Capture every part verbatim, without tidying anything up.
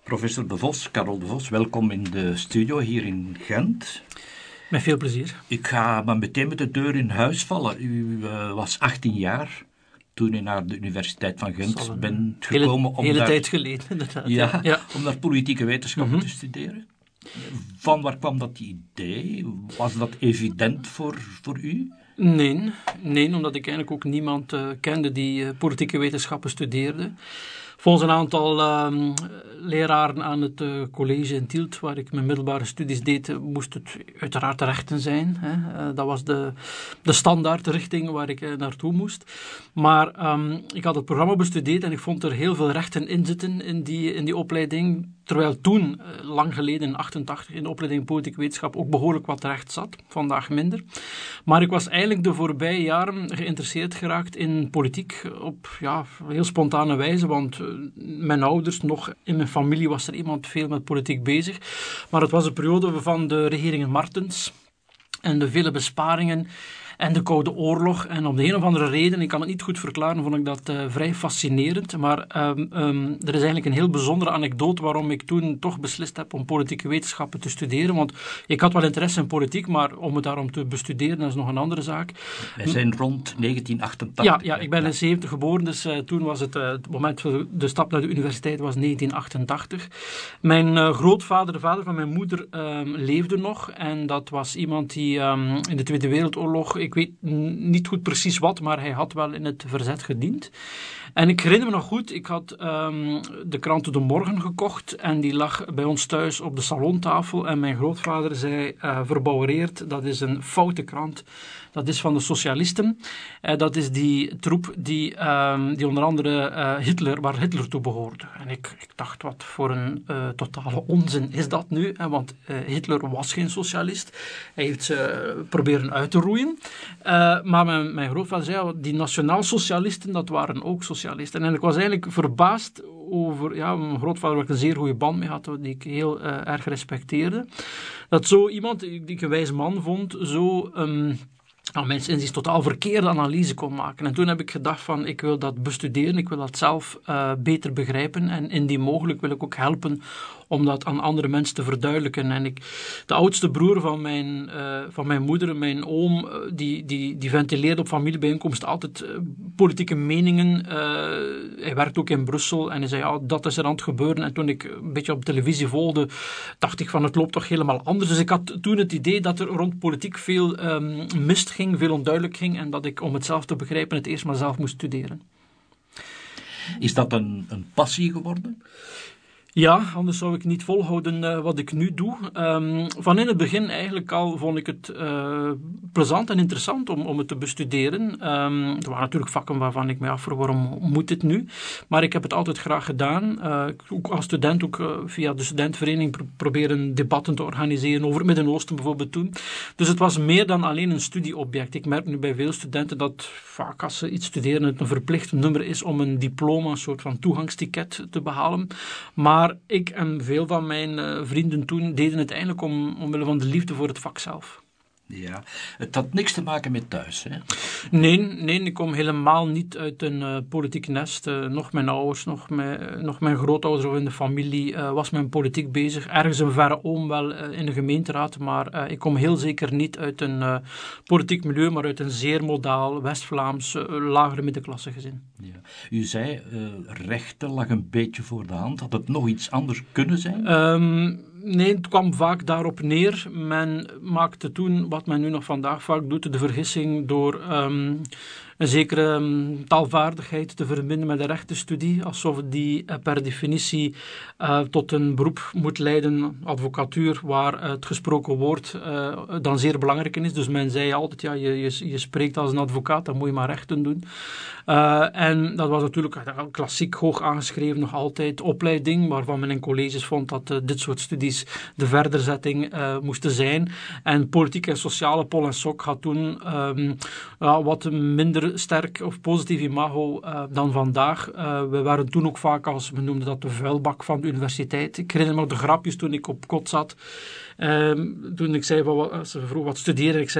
Professor De Vos, Carol De Vos, welkom in de studio hier in Gent. Met veel plezier. Ik ga maar meteen met de deur in huis vallen. U uh, was achttien jaar toen u naar de Universiteit van Gent bent hele, gekomen. Om hele daar, tijd geleden, inderdaad. Ja, ja. om naar politieke wetenschappen mm-hmm. te studeren. Van waar kwam dat idee? Was dat evident voor, voor u? Nee, nee, omdat ik eigenlijk ook niemand uh, kende die uh, politieke wetenschappen studeerde. Volgens een aantal uh, leraren aan het uh, college in Tielt, waar ik mijn middelbare studies deed, uh, moest het uiteraard rechten zijn. Hè. Uh, dat was de, de standaardrichting waar ik uh, naartoe moest. Maar um, ik had het programma bestudeerd en ik vond er heel veel rechten in zitten in die, in die opleiding. Terwijl toen, uh, lang geleden, in achtentachtig, in de opleiding politieke wetenschap ook behoorlijk wat recht zat. Vandaag minder. Maar ik was eigenlijk de voorbije jaren geïnteresseerd geraakt in politiek op ja, heel spontane wijze, want mijn ouders, nog in mijn familie was er iemand veel met politiek bezig. Maar het was een periode van de regeringen Martens en de vele besparingen en de Koude Oorlog. En om de een of andere reden, ik kan het niet goed verklaren, vond ik dat uh, vrij fascinerend. Maar um, um, er is eigenlijk een heel bijzondere anekdote waarom ik toen toch beslist heb om politieke wetenschappen te studeren. Want ik had wel interesse in politiek, maar om het daarom te bestuderen, dat is nog een andere zaak. Wij zijn rond negentien achtentachtig. Ja, ja ik ben in zeventig geboren, dus uh, toen was het, uh, het moment voor de stap naar de universiteit was negentien achtentachtig. Mijn uh, grootvader, de vader van mijn moeder, uh, leefde nog. En dat was iemand die um, in de Tweede Wereldoorlog, ik weet niet goed precies wat, maar hij had wel in het verzet gediend. En ik herinner me nog goed, ik had um, de krant De Morgen gekocht en die lag bij ons thuis op de salontafel en mijn grootvader zei, uh, verbouwereerd, dat is een foute krant. Dat is van de socialisten. Uh, dat is die troep die, um, die onder andere uh, Hitler, waar Hitler toe behoorde. En ik, ik dacht, wat voor een uh, totale onzin is dat nu? Hè? Want uh, Hitler was geen socialist. Hij heeft ze uh, proberen uit te roeien. Uh, maar mijn, mijn grootvader zei, die nationaal-socialisten, dat waren ook socialisten. En ik was eigenlijk verbaasd over, ja, mijn grootvader waar ik een zeer goede band mee had, die ik heel uh, erg respecteerde. Dat zo iemand, die ik een wijs man vond, zo Um, nou, mensen inziens totaal verkeerde analyse kon maken. En toen heb ik gedacht van, ik wil dat bestuderen, ik wil dat zelf uh, beter begrijpen en indien mogelijk wil ik ook helpen om dat aan andere mensen te verduidelijken. En ik, de oudste broer van mijn, uh, van mijn moeder, mijn oom, uh, die, die, die ventileerde op familiebijeenkomsten altijd uh, politieke meningen. Uh, hij werkt ook in Brussel en hij zei, ja, dat is er aan het gebeuren. En toen ik een beetje op televisie volgde, dacht ik van, het loopt toch helemaal anders. Dus ik had toen het idee dat er rond politiek veel um, mist ging, veel onduidelijk ging en dat ik, om het zelf te begrijpen, het eerst maar zelf moest studeren. Is dat een, een passie geworden? Ja, anders zou ik niet volhouden uh, wat ik nu doe. Um, van in het begin eigenlijk al vond ik het uh, plezant en interessant om, om het te bestuderen. Um, er waren natuurlijk vakken waarvan ik me afvroeg, waarom moet dit nu? Maar ik heb het altijd graag gedaan. Uh, ook als student, ook uh, via de studentenvereniging pro- proberen debatten te organiseren over het Midden-Oosten bijvoorbeeld toen. Dus het was meer dan alleen een studieobject. Ik merk nu bij veel studenten dat vaak als ze iets studeren het een verplicht nummer is om een diploma, een soort van toegangsticket te behalen. Maar Maar ik en veel van mijn uh, vrienden toen deden het eigenlijk om, omwille van de liefde voor het vak zelf. Ja, het had niks te maken met thuis, hè? Nee, nee, ik kom helemaal niet uit een uh, politiek nest. Uh, nog mijn ouders, nog mijn, uh, nog mijn grootouders of in de familie uh, was men politiek bezig. Ergens een verre oom wel uh, in de gemeenteraad, maar uh, ik kom heel zeker niet uit een uh, politiek milieu, maar uit een zeer modaal West-Vlaams uh, lagere middenklasse gezin. Ja. U zei, uh, rechten lag een beetje voor de hand. Had het nog iets anders kunnen zijn? Um, Nee, het kwam vaak daarop neer. Men maakte toen, wat men nu nog vandaag vaak doet, de vergissing door um, een zekere um, taalvaardigheid te verbinden met de rechtenstudie, alsof die uh, per definitie uh, tot een beroep moet leiden, advocatuur, waar uh, het gesproken woord uh, dan zeer belangrijk in is. Dus men zei altijd, ja, je, je, je spreekt als een advocaat, dan moet je maar rechten doen. Uh, en dat was natuurlijk uh, klassiek hoog aangeschreven, nog altijd opleiding, waarvan men in colleges vond dat uh, dit soort studies de verderzetting uh, moesten zijn. En politiek en sociale, Pol en Sok had toen um, uh, wat minder sterk of positief imago uh, dan vandaag. Uh, we waren toen ook vaak, als we noemden dat, de vuilbak van de universiteit. Ik herinner me nog de grapjes toen ik op kot zat. Um, toen ik zei, wat, ze vroeg wat studeren, ik zei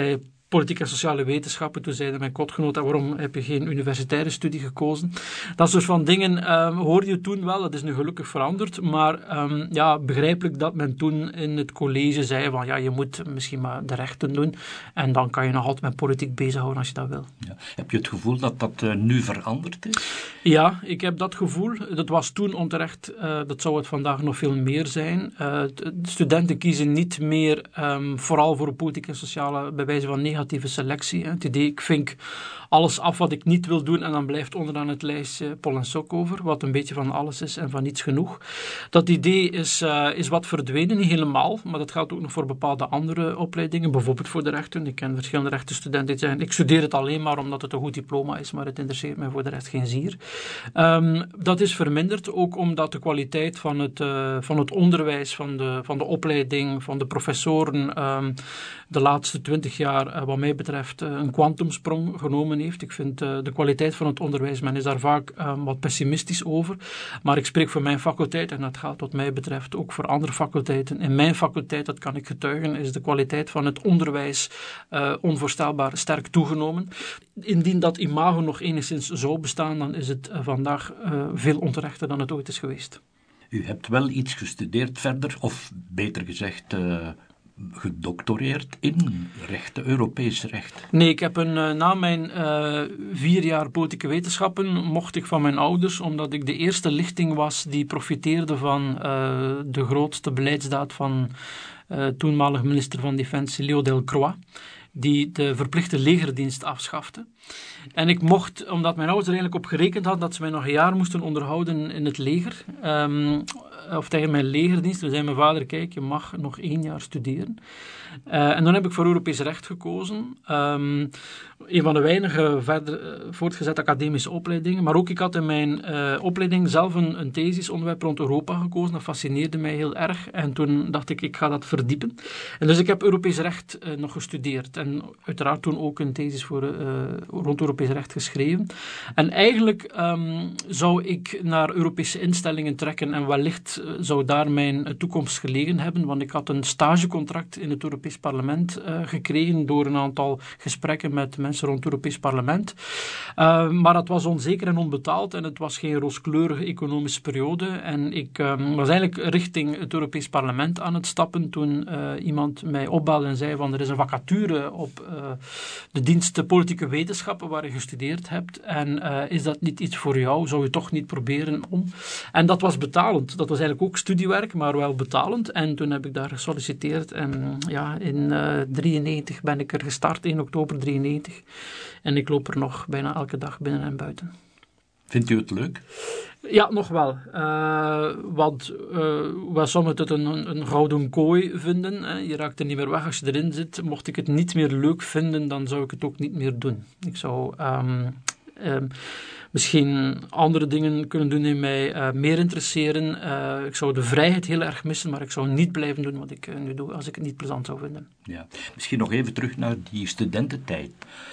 politieke en sociale wetenschappen. Toen zeiden mijn kotgenoten, waarom heb je geen universitaire studie gekozen? Dat soort van dingen um, hoorde je toen wel. Dat is nu gelukkig veranderd. Maar um, ja, begrijpelijk dat men toen in het college zei van ja, je moet misschien maar de rechten doen. En dan kan je nog altijd met politiek bezighouden als je dat wil. Ja. Heb je het gevoel dat dat uh, nu veranderd is? Ja, ik heb dat gevoel. Dat was toen onterecht. Uh, dat zou het vandaag nog veel meer zijn. Uh, studenten kiezen niet meer um, vooral voor politieke en sociale, bij wijze van negatieve selectie. Hè. Het idee, ik vink alles af wat ik niet wil doen en dan blijft onderaan het lijstje pol en sok over, wat een beetje van alles is en van niets genoeg. Dat idee is, uh, is wat verdwenen, niet helemaal, maar dat geldt ook nog voor bepaalde andere opleidingen, bijvoorbeeld voor de rechten. Ik ken verschillende rechtenstudenten die zeggen, ik studeer het alleen maar omdat het een goed diploma is, maar het interesseert mij voor de rest geen zier. Um, dat is verminderd, ook omdat de kwaliteit van het, uh, van het onderwijs, van de, van de opleiding, van de professoren um, de laatste twintig jaar, uh, wat mij betreft, uh, een kwantumsprong genomen heeft. Ik vind uh, de kwaliteit van het onderwijs, men is daar vaak um, wat pessimistisch over, maar ik spreek voor mijn faculteit en dat gaat wat mij betreft ook voor andere faculteiten. In mijn faculteit, dat kan ik getuigen, is de kwaliteit van het onderwijs uh, onvoorstelbaar sterk toegenomen. Indien dat imago nog enigszins zou bestaan, dan is het uh, vandaag uh, veel onterechter dan het ooit is geweest. U hebt wel iets gestudeerd verder, of beter gezegd uh, gedoctoreerd in rechten, Europees recht. Nee, ik heb een, uh, na mijn uh, vier jaar politieke wetenschappen mocht ik van mijn ouders, omdat ik de eerste lichting was die profiteerde van uh, de grootste beleidsdaad van uh, toenmalig minister van Defensie Léo Delcroix, die de verplichte legerdienst afschafte. En ik mocht, omdat mijn ouders er eigenlijk op gerekend hadden dat ze mij nog een jaar moesten onderhouden in het leger, um, of tegen mijn legerdienst, toen zei mijn vader, kijk, je mag nog één jaar studeren. Uh, en dan heb ik voor Europees recht gekozen. Um, een van de weinige verder uh, voortgezette academische opleidingen. Maar ook ik had in mijn uh, opleiding zelf een, een thesisonderwerp rond Europa gekozen. Dat fascineerde mij heel erg. En toen dacht ik, ik ga dat verdiepen. En dus ik heb Europees recht uh, nog gestudeerd. En uiteraard toen ook een thesis voor, uh, rond Europees recht geschreven. En eigenlijk um, zou ik naar Europese instellingen trekken. En wellicht uh, zou daar mijn toekomst gelegen hebben. Want ik had een stagecontract in het Europees Parlement uh, gekregen door een aantal gesprekken met mensen rond het Europees Parlement. Uh, maar dat was onzeker en onbetaald en het was geen rooskleurige economische periode. En ik um, was eigenlijk richting het Europees Parlement aan het stappen toen uh, iemand mij opbelde en zei van er is een vacature op uh, de dienst politieke wetenschappen waar je gestudeerd hebt en uh, is dat niet iets voor jou? Zou je toch niet proberen om? En dat was betalend. Dat was eigenlijk ook studiewerk, maar wel betalend. En toen heb ik daar gesolliciteerd en ja, in negentien drieënnegentig ben ik er gestart, één oktober drieënnegentig. En ik loop er nog bijna elke dag binnen en buiten. Vindt u het leuk? Ja, nog wel. Uh, want uh, waar sommigen het een, een gouden kooi vinden, hè, je raakt er niet meer weg als je erin zit. Mocht ik het niet meer leuk vinden, dan zou ik het ook niet meer doen. Ik zou um, um, misschien andere dingen kunnen doen die mij uh, meer interesseren. Uh, ik zou de vrijheid heel erg missen, maar ik zou niet blijven doen wat ik uh, nu doe, als ik het niet plezant zou vinden. Ja. Misschien nog even terug naar die studententijd.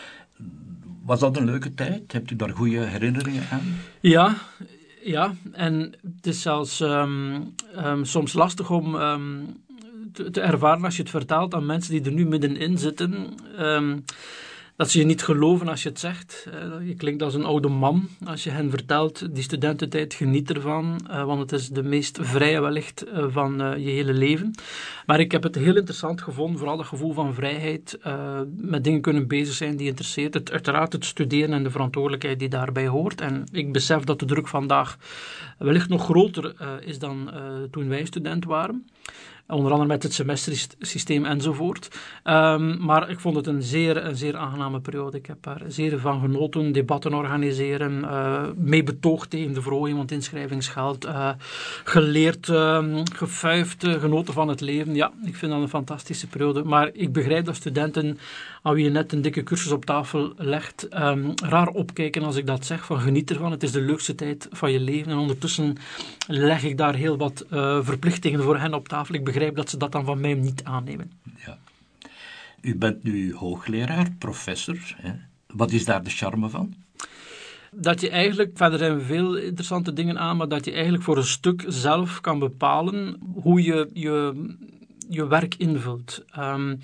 Was dat een leuke tijd? Hebt u daar goede herinneringen aan? Ja, ja. En het is zelfs um, um, soms lastig om um, te, te ervaren als je het vertelt aan mensen die er nu middenin zitten. Um, Dat ze je niet geloven als je het zegt. Uh, je klinkt als een oude man als je hen vertelt, die studententijd, geniet ervan, uh, want het is de meest vrije wellicht uh, van uh, je hele leven. Maar ik heb het heel interessant gevonden, vooral dat gevoel van vrijheid, uh, met dingen kunnen bezig zijn die interesseert. Het, uiteraard het studeren en de verantwoordelijkheid die daarbij hoort. En ik besef dat de druk vandaag wellicht nog groter uh, is dan uh, toen wij student waren. Onder andere met het semestersysteem enzovoort. Um, maar ik vond het een zeer, een zeer aangename periode. Ik heb daar zeer van genoten. Debatten organiseren, uh, mee betoogd tegen de verhoging van het inschrijvingsgeld. Uh, geleerd, uh, gefuifd, uh, genoten van het leven. Ja, ik vind dat een fantastische periode. Maar ik begrijp dat studenten, aan wie je net een dikke cursus op tafel legt, um, raar opkijken als ik dat zeg. Van geniet ervan, het is de leukste tijd van je leven. En ondertussen leg ik daar heel wat uh, verplichtingen voor hen op tafel. Ik begrijp dat ze dat dan van mij niet aannemen. Ja. U bent nu hoogleraar, professor. Hè? Wat is daar de charme van? Dat je eigenlijk, verder zijn veel interessante dingen aan, maar dat je eigenlijk voor een stuk zelf kan bepalen hoe je je, je werk invult. Um,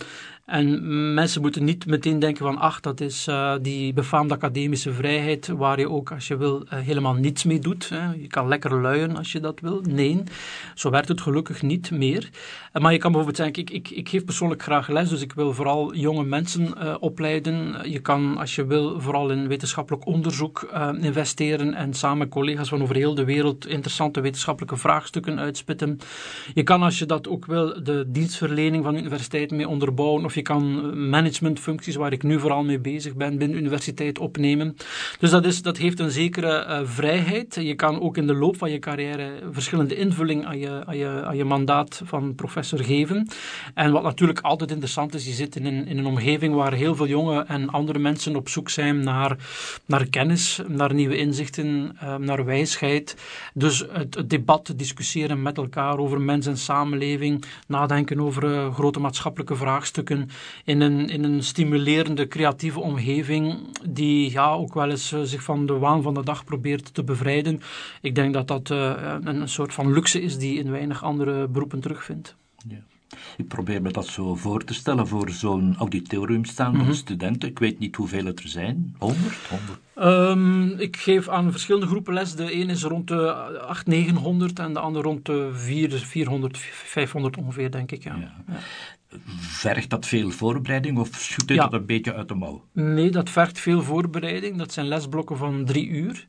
En mensen moeten niet meteen denken van, ach, dat is uh, die befaamde academische vrijheid, waar je ook, als je wil, uh, helemaal niets mee doet. Hè. Je kan lekker luien als je dat wil. Nee, zo werkt het gelukkig niet meer. Uh, maar je kan bijvoorbeeld zeggen, ik, ik, ik geef persoonlijk graag les, dus ik wil vooral jonge mensen uh, opleiden. Je kan, als je wil, vooral in wetenschappelijk onderzoek uh, investeren en samen met collega's van over heel de wereld interessante wetenschappelijke vraagstukken uitspitten. Je kan, als je dat ook wil, de dienstverlening van de universiteit mee onderbouwen, of je kan managementfuncties, waar ik nu vooral mee bezig ben, binnen de universiteit opnemen. Dus dat, is, dat heeft een zekere uh, vrijheid. Je kan ook in de loop van je carrière verschillende invulling aan je, aan je, aan je mandaat van professor geven. En wat natuurlijk altijd interessant is, je zit in een, in een omgeving waar heel veel jonge en andere mensen op zoek zijn naar, naar kennis, naar nieuwe inzichten, uh, naar wijsheid. Dus het, het debat, discussiëren met elkaar over mens en samenleving, nadenken over uh, grote maatschappelijke vraagstukken in een, in een stimulerende, creatieve omgeving die ja, ook wel eens uh, zich van de waan van de dag probeert te bevrijden. Ik denk dat dat uh, een, een soort van luxe is die in weinig andere beroepen terugvindt. Ja. Ik probeer me dat zo voor te stellen. Voor zo'n auditorium staan van mm-hmm. studenten. Ik weet niet hoeveel het er zijn. honderd? honderd? Um, ik geef aan verschillende groepen les. De een is rond de achthonderd, negenhonderd en de andere rond de vierhonderd, vijfhonderd ongeveer, denk ik. Ja. Ja. Ja. Vergt dat veel voorbereiding of schiet ja. dat een beetje uit de mouw? Nee, dat vergt veel voorbereiding. Dat zijn lesblokken van drie uur.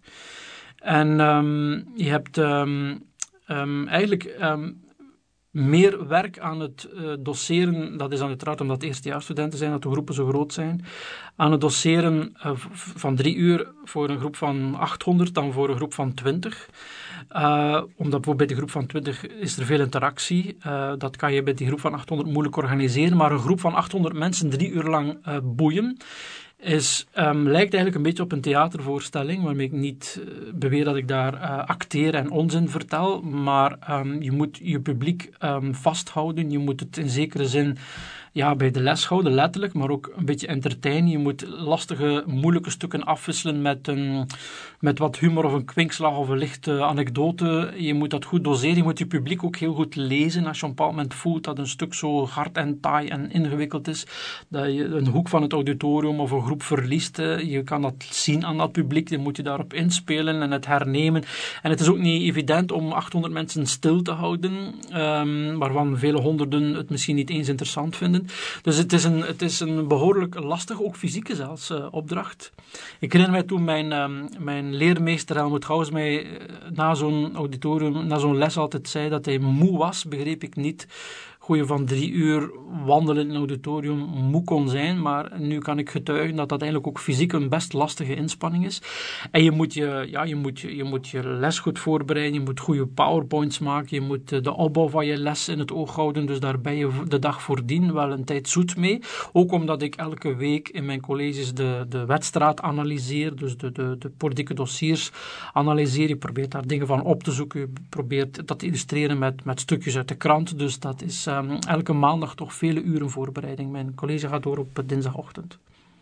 En um, je hebt um, um, eigenlijk... Um, meer werk aan het uh, doseren, dat is dan uiteraard omdat eerstejaarsstudenten zijn, dat de groepen zo groot zijn, aan het doseren uh, v- van drie uur voor een groep van achthonderd dan voor een groep van twintig. Uh, omdat bijvoorbeeld bij de groep van twintig is er veel interactie. Uh, dat kan je bij die groep van achthonderd moeilijk organiseren, maar een groep van achthonderd mensen drie uur lang uh, boeien, Is, um, lijkt eigenlijk een beetje op een theatervoorstelling, waarmee ik niet uh, beweer dat ik daar uh, acteer en onzin vertel, maar um, je moet je publiek um, vasthouden, je moet het in zekere zin ja, bij de les houden, letterlijk, maar ook een beetje entertainen. Je moet lastige, moeilijke stukken afwisselen met, een, met wat humor of een kwinkslag of een lichte anekdote. Je moet dat goed doseren, je moet je publiek ook heel goed lezen. Als je op een bepaald moment voelt dat een stuk zo hard en taai en ingewikkeld is, dat je een hoek van het auditorium of een groep verliest. Je kan dat zien aan dat publiek, dan moet je daarop inspelen en het hernemen. En het is ook niet evident om achthonderd mensen stil te houden, um, waarvan vele honderden het misschien niet eens interessant vinden. Dus het is een, het is een behoorlijk lastige, ook fysieke zelfs, uh, opdracht. Ik herinner mij toen mijn, um, mijn leermeester Helmut Gauss mij uh, na zo'n auditorium, na zo'n les altijd zei dat hij moe was, begreep ik niet hoe je van drie uur wandelen in een auditorium moe kon zijn, maar nu kan ik getuigen dat dat eigenlijk ook fysiek een best lastige inspanning is. En je moet je, ja, je, moet je, je, moet je les goed voorbereiden, je moet goede powerpoints maken, je moet de opbouw van je les in het oog houden, dus daar ben je de dag voordien wel een tijd zoet mee. Ook omdat ik elke week in mijn colleges de, de wedstrijd analyseer, dus de, de, de politieke dossiers analyseer. Je probeert daar dingen van op te zoeken, je probeert dat te illustreren met, met stukjes uit de krant, dus dat is uh, Um, elke maandag toch vele uren voorbereiding. Mijn college gaat door op dinsdagochtend.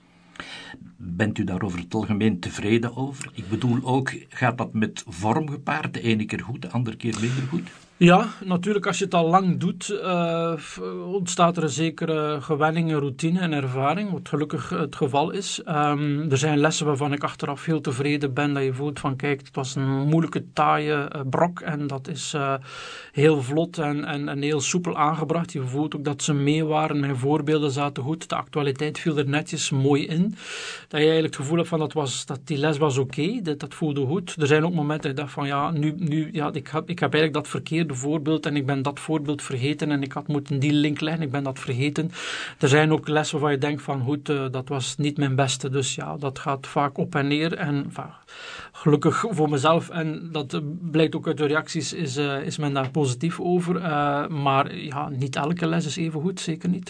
Bent u daar over het algemeen tevreden over? Ik bedoel ook, gaat dat met vorm gepaard? De ene keer goed, de andere keer minder goed? Ja, natuurlijk als je het al lang doet, uh, ontstaat er een zekere gewenning, routine en ervaring, wat gelukkig het geval is. Um, er zijn lessen waarvan ik achteraf heel tevreden ben, dat je voelt van kijk, het was een moeilijke, taaie uh, brok en dat is uh, heel vlot en, en, en heel soepel aangebracht. Je voelt ook dat ze mee waren, mijn voorbeelden zaten goed, de actualiteit viel er netjes mooi in. Dat je eigenlijk het gevoel hebt van dat, was, dat die les was oké, okay, dat, dat voelde goed. Er zijn ook momenten dat ik dacht van ja, nu, nu ja, ik, heb, ik heb eigenlijk dat verkeerde voorbeeld en ik ben dat voorbeeld vergeten en ik had moeten die link leggen, ik ben dat vergeten. Er zijn ook lessen waarvan je denkt van goed, uh, dat was niet mijn beste, dus ja, dat gaat vaak op en neer en enfin, gelukkig voor mezelf en dat uh, blijkt ook uit de reacties, is, uh, is men daar positief over, uh, maar ja, niet elke les is even goed, zeker niet.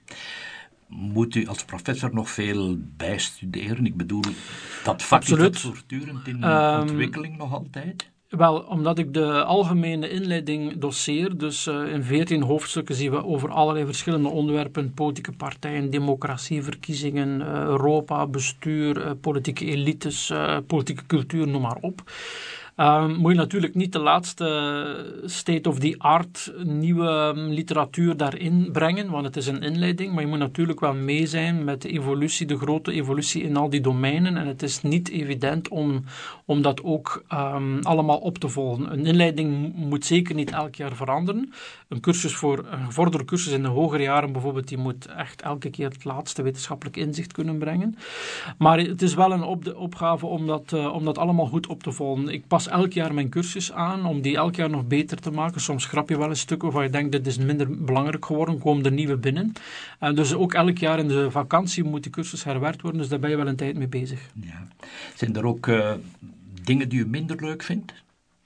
Moet u als professor nog veel bijstuderen? Ik bedoel, dat vak Absoluut. Is dat voortdurend in um, ontwikkeling nog altijd? Wel, omdat ik de algemene inleiding doseer, dus uh, in veertien hoofdstukken zien we over allerlei verschillende onderwerpen, politieke partijen, democratie, verkiezingen, uh, Europa, bestuur, uh, politieke elites, uh, politieke cultuur, noem maar op. Um, moet je natuurlijk niet de laatste state-of-the-art nieuwe literatuur daarin brengen, want het is een inleiding, maar je moet natuurlijk wel mee zijn met de evolutie, de grote evolutie in al die domeinen en het is niet evident om, om dat ook um, allemaal op te volgen. Een inleiding moet zeker niet elk jaar veranderen. Een cursus voor, een gevorderde cursus in de hogere jaren bijvoorbeeld, die moet echt elke keer het laatste wetenschappelijk inzicht kunnen brengen. Maar het is wel een op de opgave om dat, uh, om dat allemaal goed op te volgen. Ik pas elk jaar mijn cursus aan, om die elk jaar nog beter te maken. Soms schrap je wel een stuk waarvan je denkt, dit is minder belangrijk geworden, komen er nieuwe binnen. Uh, dus ook elk jaar in de vakantie moet die cursus herwerkt worden, dus daar ben je wel een tijd mee bezig. Ja. Zijn er ook uh, dingen die u minder leuk vindt?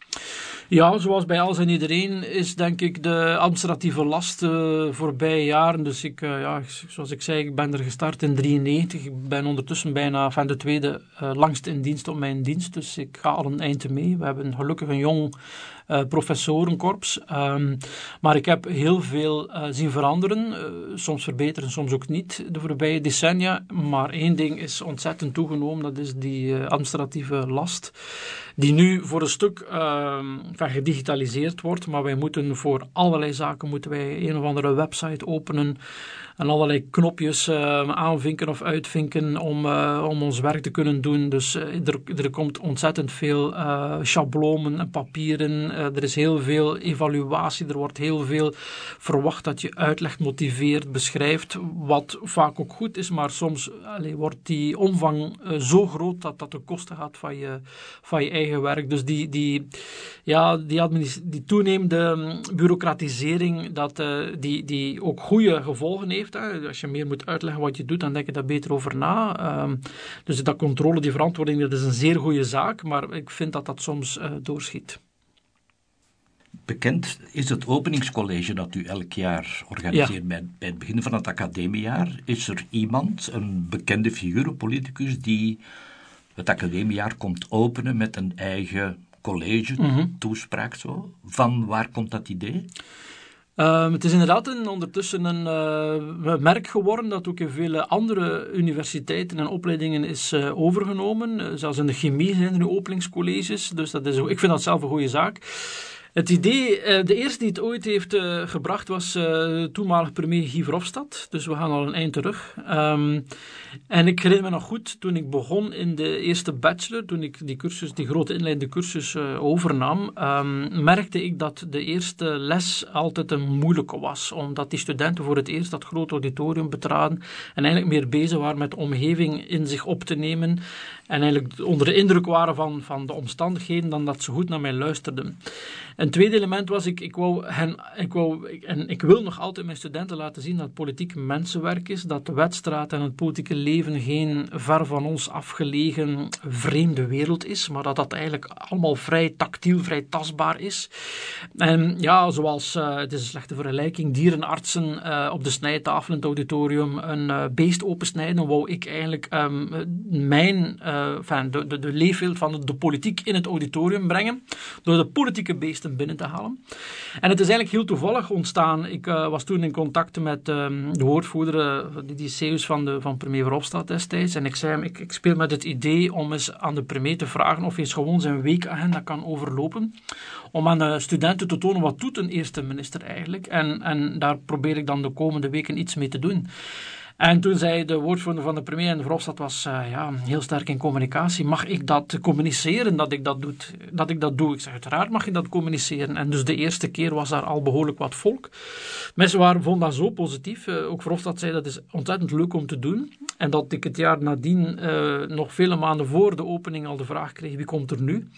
Ja, zoals bij alles en iedereen is denk ik de administratieve last uh, voorbije jaren. Dus ik, uh, ja, zoals ik zei, ik ben er gestart in drieënnegentig. Ik ben ondertussen bijna van de tweede uh, langst in dienst op mijn dienst. Dus ik ga al een eind mee. We hebben gelukkig een jong uh, professorenkorps. Um, maar ik heb heel veel uh, zien veranderen. Uh, soms verbeteren, soms ook niet de voorbije decennia. Maar één ding is ontzettend toegenomen. Dat is die uh, administratieve last. Die nu voor een stuk uh, gedigitaliseerd wordt, maar wij moeten voor allerlei zaken moeten wij een of andere website openen en allerlei knopjes uh, aanvinken of uitvinken om, uh, om ons werk te kunnen doen. Dus uh, er, er komt ontzettend veel uh, schablonen en papieren. Uh, er is heel veel evaluatie. Er wordt heel veel verwacht dat je uitlegt, motiveert, beschrijft, wat vaak ook goed is, maar soms allee, wordt die omvang uh, zo groot dat dat de kosten gaat van je, van je eigen werk. Dus die, die, ja, die, administ- die toenemende um, bureaucratisering, dat, uh, die, die ook goede gevolgen heeft. Hè. Als je meer moet uitleggen wat je doet, dan denk je daar beter over na. Um, dus dat controle, die verantwoording, dat is een zeer goede zaak, maar ik vind dat dat soms uh, doorschiet. Bekend is het openingscollege dat u elk jaar organiseert. Ja. Bij, bij het begin van het academiejaar is er iemand, een bekende figuur, een politicus, die het academiejaar komt openen met een eigen college, mm-hmm. toespraak zo. Van waar komt dat idee? Uh, het is inderdaad een, ondertussen een uh, merk geworden dat ook in vele andere universiteiten en opleidingen is uh, overgenomen. Uh, zelfs in de chemie zijn er nu openingscolleges, dus dat is, ik vind dat zelf een goede zaak. Het idee, de eerste die het ooit heeft uh, gebracht was uh, toenmalig premier Guy Verhofstadt. Dus we gaan al een eind terug. Um, en ik herinner me nog goed, toen ik begon in de eerste bachelor, toen ik die cursus, die grote inleidende cursus uh, overnam, um, merkte ik dat de eerste les altijd een moeilijke was. Omdat die studenten voor het eerst dat grote auditorium betraden en eigenlijk meer bezig waren met de omgeving in zich op te nemen. En eigenlijk onder de indruk waren van, van de omstandigheden dan dat ze goed naar mij luisterden. Een tweede element was, ik, ik wou hen, ik wou, ik, en ik wil nog altijd mijn studenten laten zien dat politiek mensenwerk is, dat de wedstrijd en het politieke leven geen ver van ons afgelegen vreemde wereld is, maar dat dat eigenlijk allemaal vrij tactiel, vrij tastbaar is. En ja, zoals, uh, het is een slechte vergelijking, dierenartsen uh, op de snijtafel in het auditorium een uh, beest opensnijden, wou ik eigenlijk um, mijn, uh, enfin, de, de, de leefwereld van de, de politiek in het auditorium brengen, door de politieke beesten binnen te halen. En het is eigenlijk heel toevallig ontstaan. Ik uh, was toen in contact met um, de woordvoerder, uh, de D C U's van, de, van premier Verhofstadt destijds. En ik zei hem, ik, ik speel met het idee om eens aan de premier te vragen of hij eens gewoon zijn weekagenda kan overlopen. Om aan de studenten te tonen, wat doet een eerste minister eigenlijk? En, en daar probeer ik dan de komende weken iets mee te doen. En toen zei de woordvoerder van de premier, en Verhofstadt was uh, ja, heel sterk in communicatie, mag ik dat communiceren dat ik dat, doet, dat ik dat doe? Ik zeg, uiteraard mag je dat communiceren. En dus de eerste keer was daar al behoorlijk wat volk. Mensen waren, vonden dat zo positief. Uh, ook Verhofstadt zei, dat is ontzettend leuk om te doen. En dat ik het jaar nadien, uh, nog vele maanden voor de opening, al de vraag kreeg, wie komt er nu?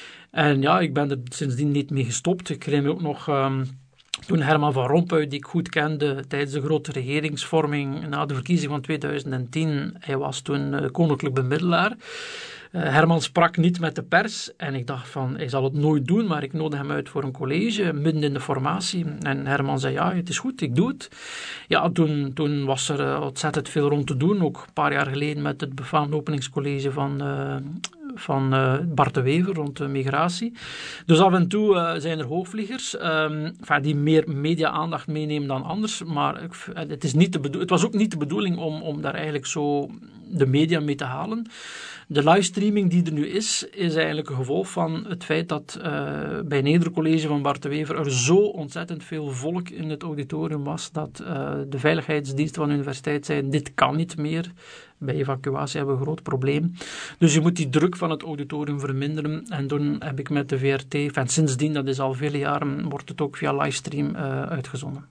En ja, ik ben er sindsdien niet mee gestopt. Ik kreeg me ook nog... Um, Toen Herman van Rompuy, die ik goed kende tijdens de grote regeringsvorming na de verkiezing van tweeduizend tien, hij was toen uh, koninklijk bemiddelaar. Uh, Herman sprak niet met de pers en ik dacht van, hij zal het nooit doen, maar ik nodigde hem uit voor een college, midden in de formatie. En Herman zei, ja, het is goed, ik doe het. Ja, toen, toen was er uh, ontzettend veel rond te doen, ook een paar jaar geleden met het befaamde openingscollege van... Uh, van uh, Bart de Wever rond de migratie. Dus af en toe uh, zijn er hoogvliegers um, enfin, die meer media-aandacht meenemen dan anders, maar het, is niet de bedo- het was ook niet de bedoeling om, om daar eigenlijk zo de media mee te halen. De livestreaming die er nu is, is eigenlijk een gevolg van het feit dat uh, bij Nedercollege van Bart de Wever er zo ontzettend veel volk in het auditorium was, dat uh, de veiligheidsdiensten van de universiteit zeiden, dit kan niet meer. Bij evacuatie hebben we een groot probleem. Dus je moet die druk van het auditorium verminderen. En toen heb ik met de V R T, en sindsdien, dat is al vele jaren, wordt het ook via livestream uh, uitgezonden.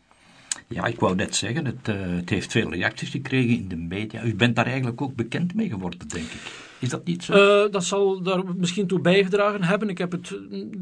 Ja, ik wou net zeggen, het, uh, het heeft veel reacties gekregen in de media. U bent daar eigenlijk ook bekend mee geworden, denk ik. Is dat niet zo? Uh, dat zal daar misschien toe bijgedragen hebben. Ik, heb het,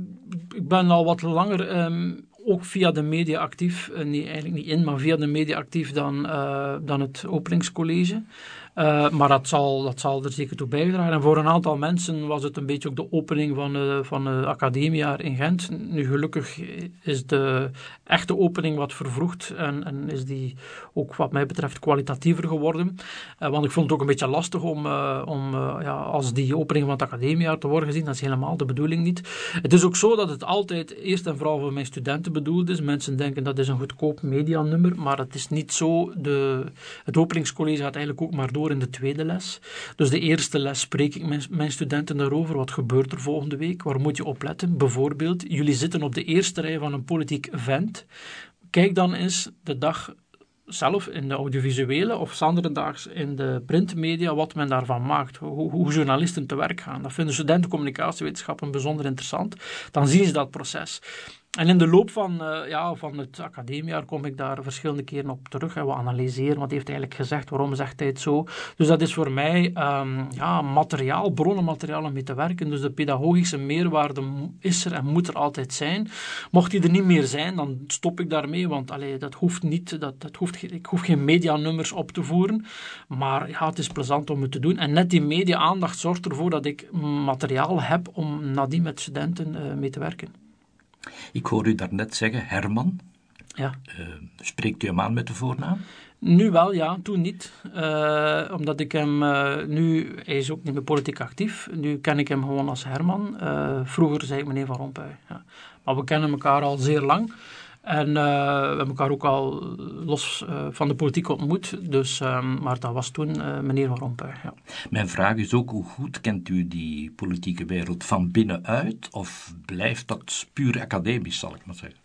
ik ben al wat langer um, ook via de media actief. Uh, nee, eigenlijk niet in, maar via de media actief dan, uh, dan het openingscollege. Uh, maar dat zal, dat zal er zeker toe bijdragen. En voor een aantal mensen was het een beetje ook de opening van de, van de academiejaar in Gent. Nu gelukkig is de echte opening wat vervroegd en, en is die ook wat mij betreft kwalitatiever geworden. Uh, want ik vond het ook een beetje lastig om, uh, om uh, ja, als die opening van het academiejaar te worden gezien. Dat is helemaal de bedoeling niet. Het is ook zo dat het altijd eerst en vooral voor mijn studenten bedoeld is. Mensen denken dat is een goedkoop medianummer, maar het is niet zo. De, het openingscollege gaat eigenlijk ook maar door in de tweede les. Dus de eerste les spreek ik mijn, mijn studenten daarover. Wat gebeurt er volgende week? Waar moet je op letten? Bijvoorbeeld, jullie zitten op de eerste rij van een politiek event. Kijk dan eens de dag zelf in de audiovisuele of zanderendaags in de printmedia wat men daarvan maakt. Hoe, hoe journalisten te werk gaan. Dat vinden studenten communicatiewetenschappen bijzonder interessant. Dan zien ze dat proces. En in de loop van, uh, ja, van het academiejaar kom ik daar verschillende keren op terug en we analyseren wat heeft hij eigenlijk gezegd, waarom zegt hij het zo. Dus dat is voor mij um, ja, materiaal, bronnenmateriaal om mee te werken. Dus de pedagogische meerwaarde is er en moet er altijd zijn. Mocht die er niet meer zijn, dan stop ik daarmee, want allee, dat hoeft niet, dat, dat hoeft, ik hoef geen medianummers op te voeren. Maar ja, het is plezant om het te doen. En net die media-aandacht zorgt ervoor dat ik materiaal heb om nadien met studenten uh, mee te werken. Ik hoor u daarnet zeggen, Herman. Ja. Uh, spreekt u hem aan met de voornaam? Nu wel, ja, toen niet. Uh, omdat ik hem uh, nu, hij is ook niet meer politiek actief, nu ken ik hem gewoon als Herman. Uh, vroeger zei ik meneer Van Rompuy. Ja. Maar we kennen elkaar al zeer lang. En uh, we hebben elkaar ook al los uh, van de politiek ontmoet. Dus, um, maar dat was toen uh, meneer Van Rompuy. Ja. Mijn vraag is ook, hoe goed kent u die politieke wereld van binnenuit? Of blijft dat puur academisch, zal ik maar zeggen?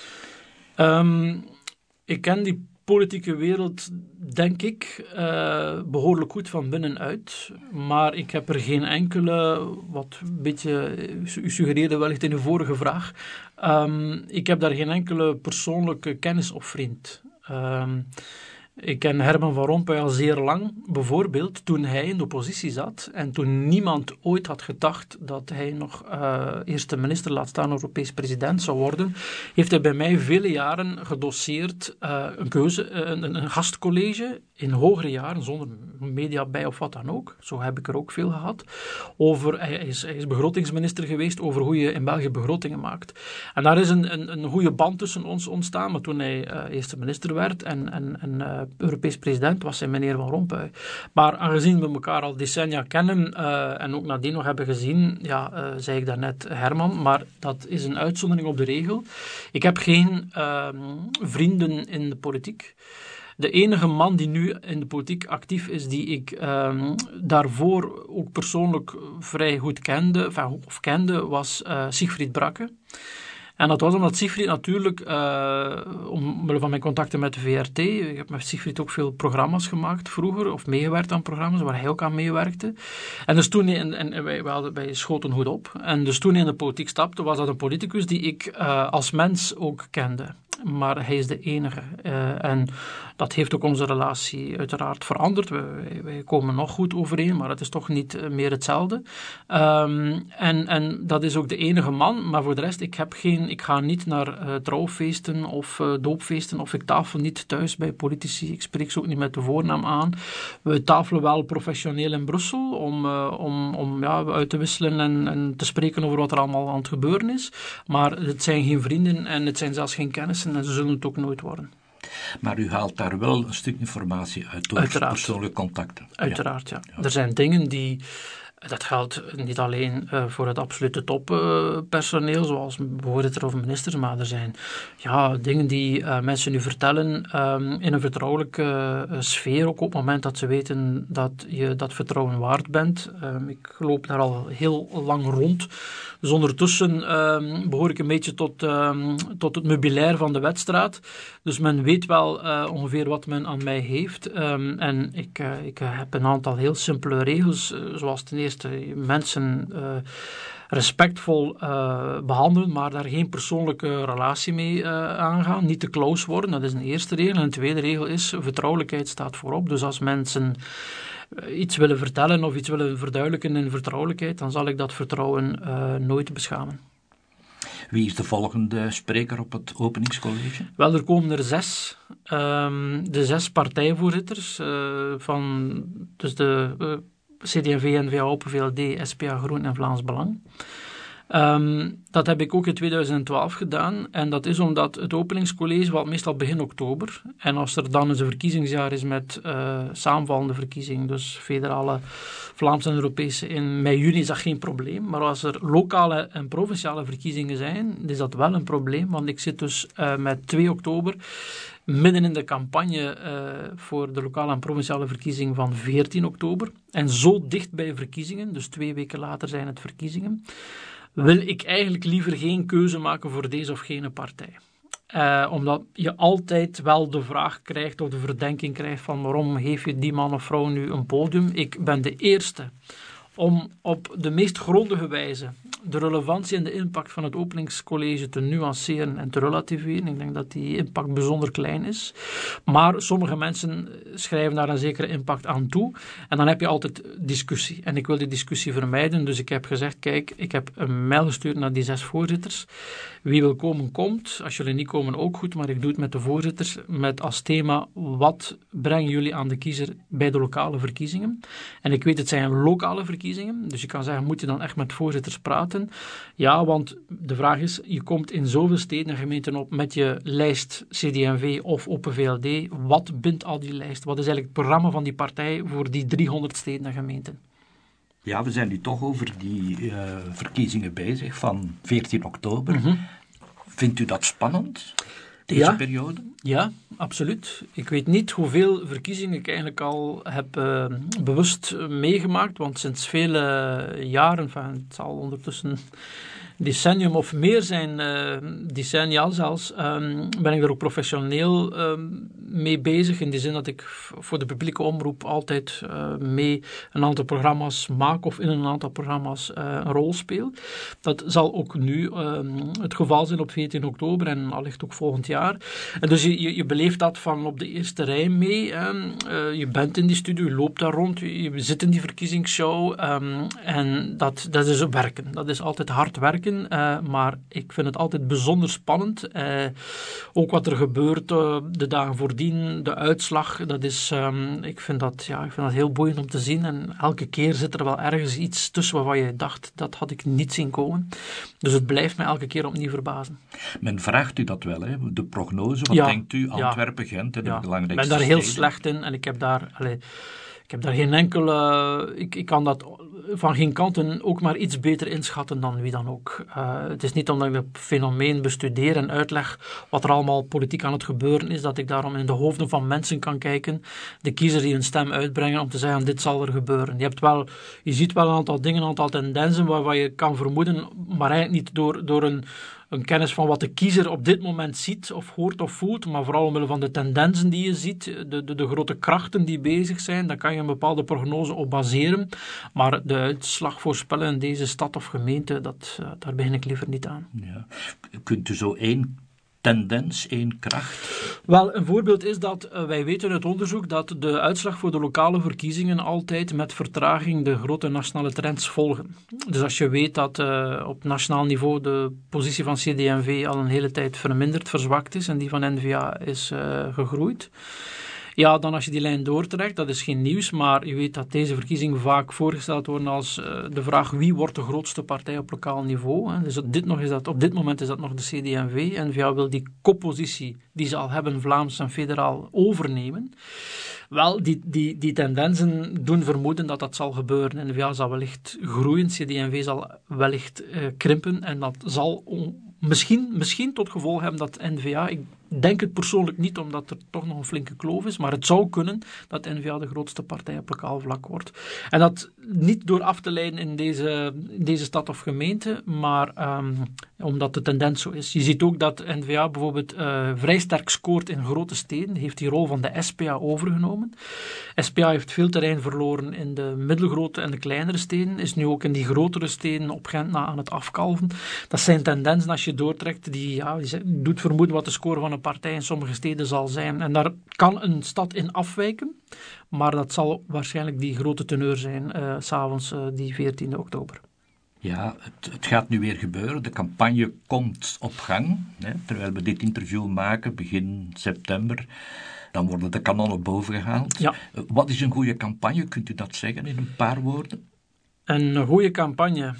Um, ik ken die politieke wereld, denk ik, uh, behoorlijk goed van binnenuit. Maar ik heb er geen enkele, wat een beetje, u suggereerde wellicht in uw vorige vraag, um, ik heb daar geen enkele persoonlijke kennis of vriend. Um, Ik ken Herman Van Rompuy al zeer lang, bijvoorbeeld toen hij in de oppositie zat en toen niemand ooit had gedacht dat hij nog uh, eerste minister, laat staan Europees president zou worden, heeft hij bij mij vele jaren gedoseerd uh, een keuze, een, een gastcollege in hogere jaren, zonder media bij of wat dan ook. Zo heb ik er ook veel gehad. Over, hij, is, hij is begrotingsminister geweest over hoe je in België begrotingen maakt. En daar is een, een, een goede band tussen ons ontstaan, maar toen hij uh, eerste minister werd en, en, en uh, Europees president was hij meneer Van Rompuy. Maar aangezien we elkaar al decennia kennen uh, en ook nadien nog hebben gezien, ja, uh, zei ik daarnet Herman, maar dat is een uitzondering op de regel. Ik heb geen uh, vrienden in de politiek. De enige man die nu in de politiek actief is, die ik um, daarvoor ook persoonlijk vrij goed kende, enfin, of kende, was uh, Siegfried Brakke. En dat was omdat Siegfried natuurlijk, uh, omwille van mijn contacten met de V R T, ik heb met Siegfried ook veel programma's gemaakt vroeger, of meegewerkt aan programma's waar hij ook aan meewerkte. En dus toen hij, en, en wij, wij, hadden, wij schoten goed op, en dus toen hij in de politiek stapte, was dat een politicus die ik uh, als mens ook kende. Maar hij is de enige. Uh, en dat heeft ook onze relatie uiteraard veranderd. Wij, wij komen nog goed overeen, maar het is toch niet meer hetzelfde. Um, en, en dat is ook de enige man. Maar voor de rest, ik, heb geen, ik ga niet naar uh, trouwfeesten of uh, doopfeesten. Of ik tafel niet thuis bij politici. Ik spreek ze ook niet met de voornaam aan. We tafelen wel professioneel in Brussel om, uh, om, om ja, uit te wisselen en, en te spreken over wat er allemaal aan het gebeuren is. Maar het zijn geen vrienden en het zijn zelfs geen kennissen. En ze zullen het ook nooit worden. Maar u haalt daar wel een stuk informatie uit door Uiteraard. persoonlijke contacten. Uiteraard, ja. ja. ja. Er zijn dingen die Dat geldt niet alleen uh, voor het absolute toppersoneel, uh, zoals voorzitter of ministers, maar er zijn ja, dingen die uh, mensen nu vertellen um, in een vertrouwelijke uh, sfeer, ook op het moment dat ze weten dat je dat vertrouwen waard bent. Um, ik loop daar al heel lang rond. Dus ondertussen um, behoor ik een beetje tot, um, tot het meubilair van de wedstrijd. Dus men weet wel uh, ongeveer wat men aan mij heeft. Um, en ik, uh, ik heb een aantal heel simpele regels, uh, zoals ten eerste mensen uh, respectvol uh, behandelen, maar daar geen persoonlijke relatie mee uh, aangaan. Niet te close worden, dat is een eerste regel. En een tweede regel is, vertrouwelijkheid staat voorop. Dus als mensen iets willen vertellen of iets willen verduidelijken in vertrouwelijkheid, dan zal ik dat vertrouwen uh, nooit beschamen. Wie is de volgende spreker op het openingscollege? Wel, er komen er zes. Um, de zes partijvoorzitters uh, van dus de uh, C D en V, N V A, Open V L D, S P A, Groen en Vlaams Belang. Um, dat heb ik ook in tweeduizend twaalf gedaan en dat is omdat het openingscollege wat meestal begin oktober en als er dan eens een verkiezingsjaar is met uh, samenvallende verkiezingen, dus federale, Vlaamse en Europese in mei-juni is dat geen probleem, maar als er lokale en provinciale verkiezingen zijn, is dat wel een probleem, want ik zit dus uh, met twee oktober midden in de campagne uh, voor de lokale en provinciale verkiezing van veertien oktober en zo dicht bij verkiezingen, dus twee weken later zijn het verkiezingen, wil ik eigenlijk liever geen keuze maken voor deze of gene partij. Uh, omdat je altijd wel de vraag krijgt of de verdenking krijgt van waarom geef je die man of vrouw nu een podium. Ik ben de eerste om op de meest grondige wijze de relevantie en de impact van het openingscollege te nuanceren en te relativeren. Ik denk dat die impact bijzonder klein is. Maar sommige mensen schrijven daar een zekere impact aan toe. En dan heb je altijd discussie. En ik wil die discussie vermijden. Dus ik heb gezegd, kijk, ik heb een mail gestuurd naar die zes voorzitters. Wie wil komen, komt. Als jullie niet komen, ook goed. Maar ik doe het met de voorzitters. Met als thema, wat brengen jullie aan de kiezer bij de lokale verkiezingen? En ik weet, het zijn lokale verkiezingen. Dus je kan zeggen, moet je dan echt met voorzitters praten? Ja, want de vraag is, je komt in zoveel steden en gemeenten op met je lijst C D en V of Open V L D. Wat bindt al die lijst? Wat is eigenlijk het programma van die partij voor die driehonderd steden en gemeenten? Ja, we zijn nu toch over die uh, verkiezingen bezig van veertien oktober. Mm-hmm. Vindt u dat spannend, deze ja, periode? Ja, absoluut. Ik weet niet hoeveel verkiezingen ik eigenlijk al heb uh, bewust meegemaakt, want sinds vele jaren, enfin, het zal ondertussen decennium of meer zijn, uh, decenniaal zelfs, um, ben ik er ook professioneel um, mee bezig, in de zin dat ik voor de publieke omroep altijd uh, mee een aantal programma's maak of in een aantal programma's uh, een rol speel. Dat zal ook nu um, het geval zijn op veertien oktober en allicht ook volgend jaar. En dus je, je, je beleeft dat van op de eerste rij mee. Um, uh, je bent in die studio, je loopt daar rond, je, je zit in die verkiezingsshow um, en dat, dat is werken. Dat is altijd hard werken. Uh, maar ik vind het altijd bijzonder spannend. Uh, ook wat er gebeurt uh, de dagen voordien, de uitslag, dat is, um, ik, vind dat, ja, ik vind dat heel boeiend om te zien. En elke keer zit er wel ergens iets tussen waarvan je dacht, dat had ik niet zien komen. Dus het blijft mij elke keer opnieuw verbazen. Men vraagt u dat wel, hè? De prognose, wat ja, denkt u? Antwerpen, ja, Gent, de ja. belangrijkste Ik ben daar heel steden. slecht in en ik heb daar... Allez, ik heb daar geen enkele... Ik, ik kan dat van geen kanten ook maar iets beter inschatten dan wie dan ook. Uh, het is niet omdat ik het fenomeen bestudeer en uitleg wat er allemaal politiek aan het gebeuren is, dat ik daarom in de hoofden van mensen kan kijken, de kiezers die hun stem uitbrengen om te zeggen, dit zal er gebeuren. Je, hebt wel, je ziet wel een aantal dingen, een aantal tendensen waarvan je kan vermoeden, maar eigenlijk niet door, door een een kennis van wat de kiezer op dit moment ziet of hoort of voelt, maar vooral omwille van de tendensen die je ziet, de, de, de grote krachten die bezig zijn, daar kan je een bepaalde prognose op baseren. Maar de uitslag voorspellen in deze stad of gemeente, dat, uh, daar begin ik liever niet aan. Ja. Kunt u zo één tendens, één kracht? Wel, een voorbeeld is dat uh, wij weten uit onderzoek dat de uitslag voor de lokale verkiezingen altijd met vertraging de grote nationale trends volgen. Dus als je weet dat uh, op nationaal niveau de positie van C D en V al een hele tijd verminderd, verzwakt is en die van N V A is uh, gegroeid. Ja, dan als je die lijn doortrekt, dat is geen nieuws, maar je weet dat deze verkiezingen vaak voorgesteld worden als uh, de vraag wie wordt de grootste partij op lokaal niveau. Hè. Dus op dit, nog is dat, op dit moment is dat nog de C D en V. N V A wil die koppositie die ze al hebben, Vlaams en federaal, overnemen. Wel, die, die, die tendensen doen vermoeden dat dat zal gebeuren. N V A zal wellicht groeien, C D en V zal wellicht uh, krimpen en dat zal on, misschien, misschien tot gevolg hebben dat N V A, ik denk het persoonlijk niet omdat er toch nog een flinke kloof is, maar het zou kunnen dat N V A de grootste partij op lokaal vlak wordt. En dat niet door af te leiden in deze, in deze stad of gemeente, maar um, omdat de tendens zo is. Je ziet ook dat N V A bijvoorbeeld uh, vrij sterk scoort in grote steden, heeft die rol van de S P A overgenomen. S P A heeft veel terrein verloren in de middelgrote en de kleinere steden, is nu ook in die grotere steden op Gent na aan het afkalven. Dat zijn tendensen als je doortrekt, die, ja, die doet vermoeden wat de score van een partij in sommige steden zal zijn. En daar kan een stad in afwijken, maar dat zal waarschijnlijk die grote teneur zijn, uh, 's avonds uh, die veertiende oktober. Ja, het, het gaat nu weer gebeuren. De campagne komt op gang. Hè, terwijl we dit interview maken, begin september, dan worden de kanonnen bovengehaald. Ja. Uh, wat is een goede campagne? Kunt u dat zeggen in een paar woorden? Een goede campagne...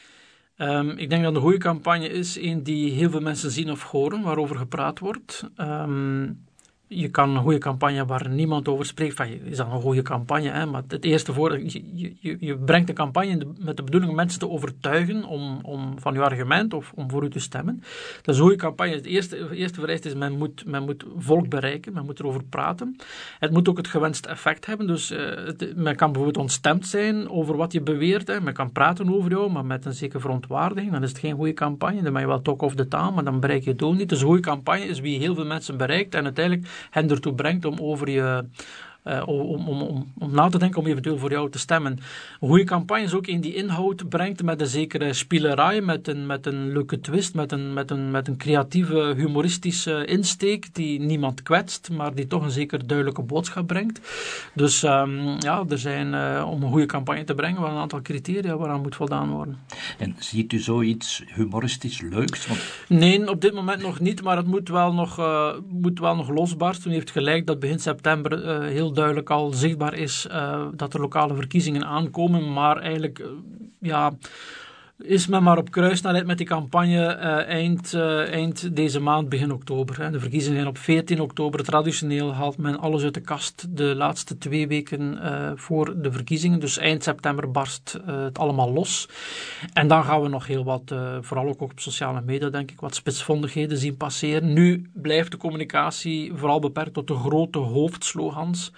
Um, ik denk dat een goede campagne is een die heel veel mensen zien of horen, waarover gepraat wordt. Um, je kan een goede campagne waar niemand over spreekt, van, is dat een goede campagne? Hè? Maar het eerste voor, je, je, je brengt een campagne de, met de bedoeling om mensen te overtuigen om, om van je argument of om voor u te stemmen. Dat is een goede campagne. Het eerste, het eerste vereiste is, men moet, men moet volk bereiken, men moet erover praten. Het moet ook het gewenste effect hebben, dus uh, het, men kan bijvoorbeeld ontstemd zijn over wat je beweert, hè. Men kan praten over jou, maar met een zekere verontwaardiging, dan is het geen goede campagne, dan ben je wel talk of the town, maar dan bereik je het doel niet. Dus een goede campagne is wie heel veel mensen bereikt en uiteindelijk hen ertoe brengt om over je Uh, om, om, om, om na te denken om eventueel voor jou te stemmen. Een goede campagne is ook een die inhoud brengt met een zekere spielerij, met een, met een leuke twist, met een, met, een, met een creatieve, humoristische insteek die niemand kwetst, maar die toch een zeker duidelijke boodschap brengt. Dus um, ja, er zijn uh, om een goede campagne te brengen wel een aantal criteria waaraan moet voldaan worden. En ziet u zoiets humoristisch leuks? Want... Nee, op dit moment nog niet, maar het moet wel nog, uh, moet wel nog losbarsten. U heeft gelijk dat begin september uh, heel duidelijk al zichtbaar is uh, dat er lokale verkiezingen aankomen, maar eigenlijk uh, ja, is men maar op kruissnelheid met die campagne uh, eind, uh, eind deze maand, begin oktober. Hè. De verkiezingen zijn op veertien oktober. Traditioneel haalt men alles uit de kast de laatste twee weken uh, voor de verkiezingen. Dus eind september barst uh, het allemaal los. En dan gaan we nog heel wat, uh, vooral ook op sociale media denk ik, wat spitsvondigheden zien passeren. Nu blijft de communicatie vooral beperkt tot de grote hoofdslogans.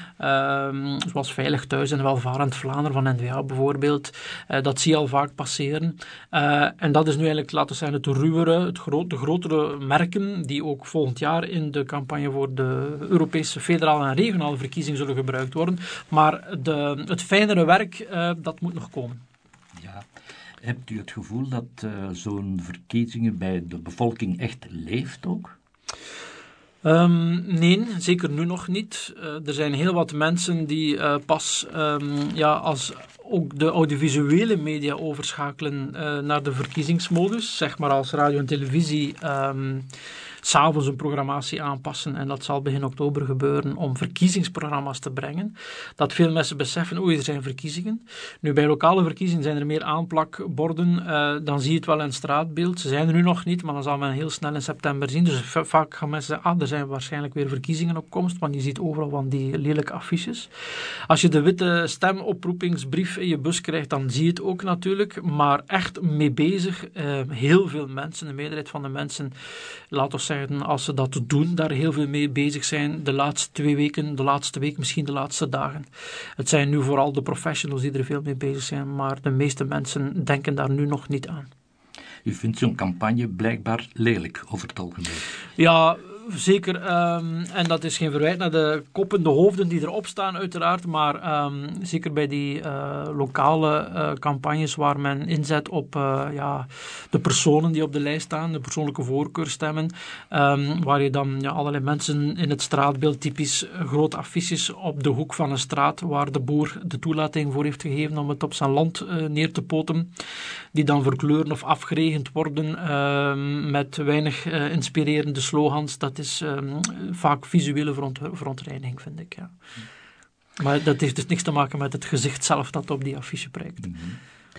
Um, zoals Veilig Thuis en Welvarend Vlaanderen van N V A bijvoorbeeld. Uh, dat zie je al vaak passeren. Uh, en dat is nu eigenlijk, laten we zeggen, het ruwere, het gro- de grotere merken die ook volgend jaar in de campagne voor de Europese federale en regionale verkiezingen zullen gebruikt worden. Maar de, het fijnere werk, uh, dat moet nog komen. Ja. Hebt u het gevoel dat uh, zo'n verkiezingen bij de bevolking echt leeft ook? Um, nee, zeker nu nog niet. Uh, er zijn heel wat mensen die uh, pas um, ja, als ook de audiovisuele media overschakelen uh, naar de verkiezingsmodus, zeg maar als radio en televisie, um, 's avonds een programmatie aanpassen en dat zal begin oktober gebeuren om verkiezingsprogramma's te brengen. Dat veel mensen beseffen, oei, er zijn verkiezingen. Nu, bij lokale verkiezingen zijn er meer aanplakborden, uh, dan zie je het wel in het straatbeeld. Ze zijn er nu nog niet, maar dan zal men heel snel in september zien. Dus v- vaak gaan mensen zeggen, ah, er zijn waarschijnlijk weer verkiezingen op komst, want je ziet overal van die lelijke affiches. Als je de witte stemoproepingsbrief in je bus krijgt, dan zie je het ook natuurlijk, maar echt mee bezig, uh, heel veel mensen, de meerderheid van de mensen, laat ons zeggen, als ze dat doen, daar heel veel mee bezig zijn de laatste twee weken, de laatste week, misschien de laatste dagen. Het zijn nu vooral de professionals die er veel mee bezig zijn, maar de meeste mensen denken daar nu nog niet aan. U vindt zo'n campagne blijkbaar lelijk over het algemeen? Ja, zeker. Um, en dat is geen verwijt naar de koppen, de hoofden die erop staan uiteraard, maar um, zeker bij die uh, lokale uh, campagnes waar men inzet op uh, ja, de personen die op de lijst staan, de persoonlijke voorkeurstemmen, um, waar je dan ja, allerlei mensen in het straatbeeld, typisch grote affiches op de hoek van een straat waar de boer de toelating voor heeft gegeven om het op zijn land uh, neer te poten, die dan verkleuren of afgeregend worden uh, met weinig uh, inspirerende slogans. Dat dat is um, vaak visuele veront, verontreiniging, vind ik. Ja. Maar dat heeft dus niks te maken met het gezicht zelf dat op die affiche prijkt. Mm-hmm.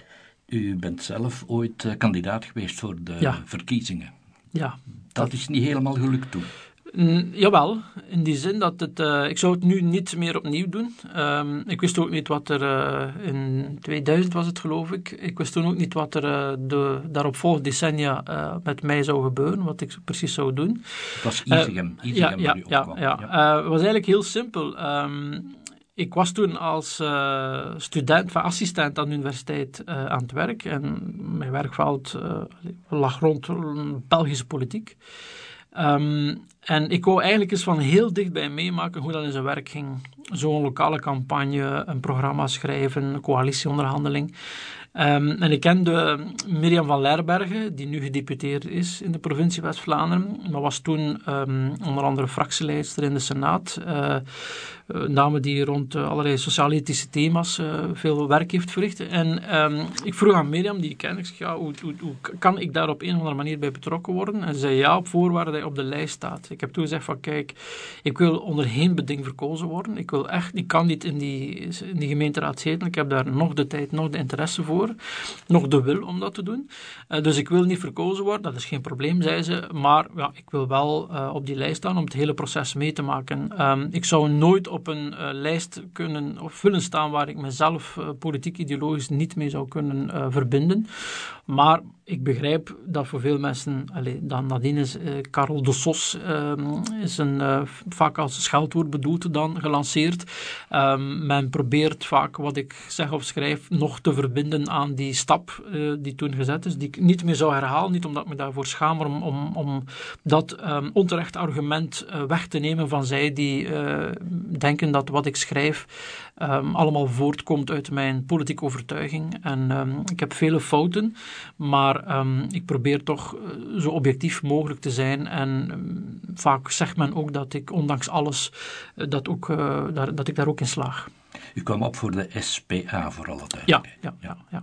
U bent zelf ooit uh, kandidaat geweest voor de ja. verkiezingen. Ja. Dat, dat is niet helemaal gelukt toen. Mm, jawel, in die zin dat het... Uh, ik zou het nu niet meer opnieuw doen. Um, ik wist ook niet wat er... Uh, in tweeduizend was het, geloof ik. Ik wist toen ook niet wat er uh, de daaropvolgende decennia uh, met mij zou gebeuren. Wat ik precies zou doen. Het was Isegem. Uh, ja, ja, ja, ja, ja. Uh, het was eigenlijk heel simpel. Um, Ik was toen als uh, student, van assistent aan de universiteit uh, aan het werk. En mijn werkveld uh, lag rond Belgische politiek. Um, en ik wou eigenlijk eens van heel dichtbij meemaken hoe dat in zijn werk ging. Zo'n lokale campagne, een programma schrijven, een coalitieonderhandeling. Um, en ik kende Mirjam van Lerberghe, die nu gedeputeerd is in de provincie West-Vlaanderen. Maar was toen um, onder andere fractieleidster in de Senaat. Uh, een dame die rond uh, allerlei sociaal-ethische thema's uh, veel werk heeft verricht. En um, ik vroeg aan Mirjam, die ik ken, ik zeg, ja, hoe, hoe, hoe kan ik daar op een of andere manier bij betrokken worden? En ze zei ja, op voorwaarde dat je op de lijst staat. Ik heb toen gezegd van, kijk, ik wil onder geen beding verkozen worden. Ik wil echt, ik kan niet in die, in die gemeenteraad zitten. Ik heb daar nog de tijd, nog de interesse voor. Nog de wil om dat te doen. Uh, dus ik wil niet verkozen worden, dat is geen probleem, zei ze. Maar ja, ik wil wel uh, op die lijst staan om het hele proces mee te maken. Um, ik zou nooit op een uh, lijst kunnen of willen staan waar ik mezelf uh, politiek-ideologisch niet mee zou kunnen uh, verbinden. Maar ik begrijp dat voor veel mensen, allez, dan nadien is uh, Karel de Sos uh, is een, uh, vaak als scheldwoord bedoeld dan gelanceerd. Um, men probeert vaak wat ik zeg of schrijf nog te verbinden aan die stap uh, die toen gezet is, die ik niet meer zou herhalen, niet omdat ik me daarvoor schaam, om, om, om dat um, onterecht argument uh, weg te nemen van zij die uh, denken dat wat ik schrijf um, allemaal voortkomt uit mijn politieke overtuiging. En um, ik heb vele fouten, maar um, ik probeer toch uh, zo objectief mogelijk te zijn. En um, vaak zegt men ook dat ik ondanks alles uh, dat, ook, uh, daar, dat ik daar ook in slaag. U kwam op voor de S P A, voor alle duidelijkheid. Ja, ja, ja, ja.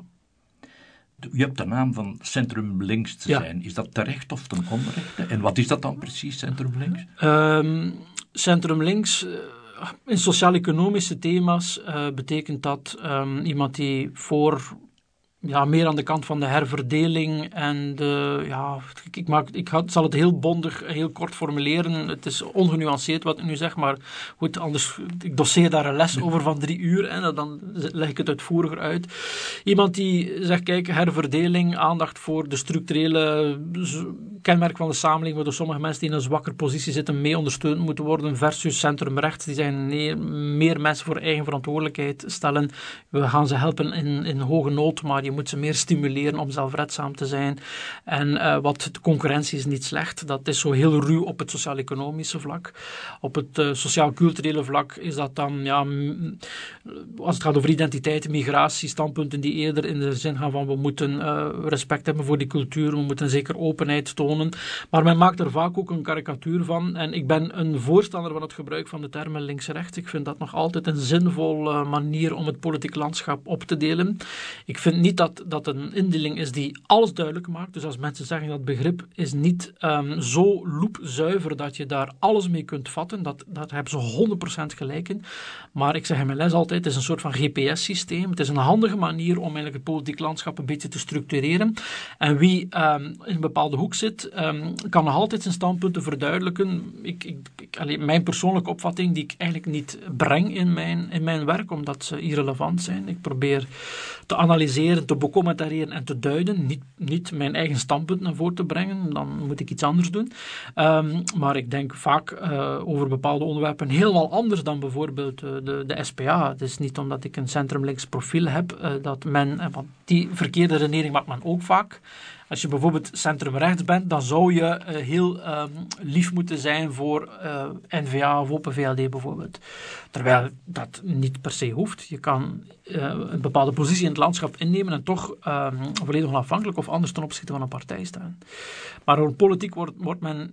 U hebt de naam van Centrum Links te ja. zijn. Is dat terecht of ten onrechte? En wat is dat dan precies, Centrum Links? Um, Centrum Links... Uh, in sociaal-economische thema's uh, betekent dat um, iemand die voor... Ja, meer aan de kant van de herverdeling en de, ja, ik, ik, maak, ik zal het heel bondig, heel kort formuleren. Het is ongenuanceerd wat ik nu zeg, maar goed, anders, ik doseer daar een les over van drie uur en dan leg ik het uitvoeriger uit. Iemand die zegt, kijk, herverdeling, aandacht voor de structurele kenmerk van de samenleving, waardoor sommige mensen die in een zwakker positie zitten mee ondersteund moeten worden, versus centrumrechts, die zijn nee, meer mensen voor eigen verantwoordelijkheid stellen. We gaan ze helpen in, in hoge nood, maar je moet ze meer stimuleren om zelfredzaam te zijn. En uh, wat de concurrentie is niet slecht. Dat is zo heel ruw op het sociaal-economische vlak. Op het uh, sociaal-culturele vlak is dat dan, ja, m- als het gaat over identiteit, migratie, standpunten die eerder in de zin gaan van we moeten uh, respect hebben voor die cultuur, we moeten zeker openheid tonen. Maar men maakt er vaak ook een karikatuur van. En ik ben een voorstander van het gebruik van de termen links-rechts. Ik vind dat nog altijd een zinvolle manier om het politiek landschap op te delen. Ik vind niet dat Dat, dat een indeling is die alles duidelijk maakt. Dus als mensen zeggen dat begrip is niet um, zo loepzuiver dat je daar alles mee kunt vatten, dat, dat hebben ze honderd procent gelijk in. Maar ik zeg in mijn les altijd, het is een soort van G P S-systeem. Het is een handige manier om eigenlijk het politiek landschap een beetje te structureren. En wie um, in een bepaalde hoek zit, um, kan nog altijd zijn standpunten verduidelijken. Ik, ik, ik, allee, mijn persoonlijke opvatting, die ik eigenlijk niet breng in mijn, in mijn werk, omdat ze irrelevant zijn. Ik probeer te analyseren, te becommentareren en te duiden, niet, niet mijn eigen standpunt naar voren te brengen, dan moet ik iets anders doen. Um, maar ik denk vaak uh, over bepaalde onderwerpen helemaal anders dan bijvoorbeeld uh, de, de S P A. Het is niet omdat ik een centrum-links profiel heb, uh, dat men, uh, want die verkeerde redenering maakt men ook vaak. Als je bijvoorbeeld centrumrechts bent, dan zou je uh, heel um, lief moeten zijn voor uh, N V A of Open V L D bijvoorbeeld. Terwijl dat niet per se hoeft. Je kan uh, een bepaalde positie in het landschap innemen en toch um, volledig onafhankelijk of anders ten opzichte van een partij staan. Maar door politiek wordt, wordt men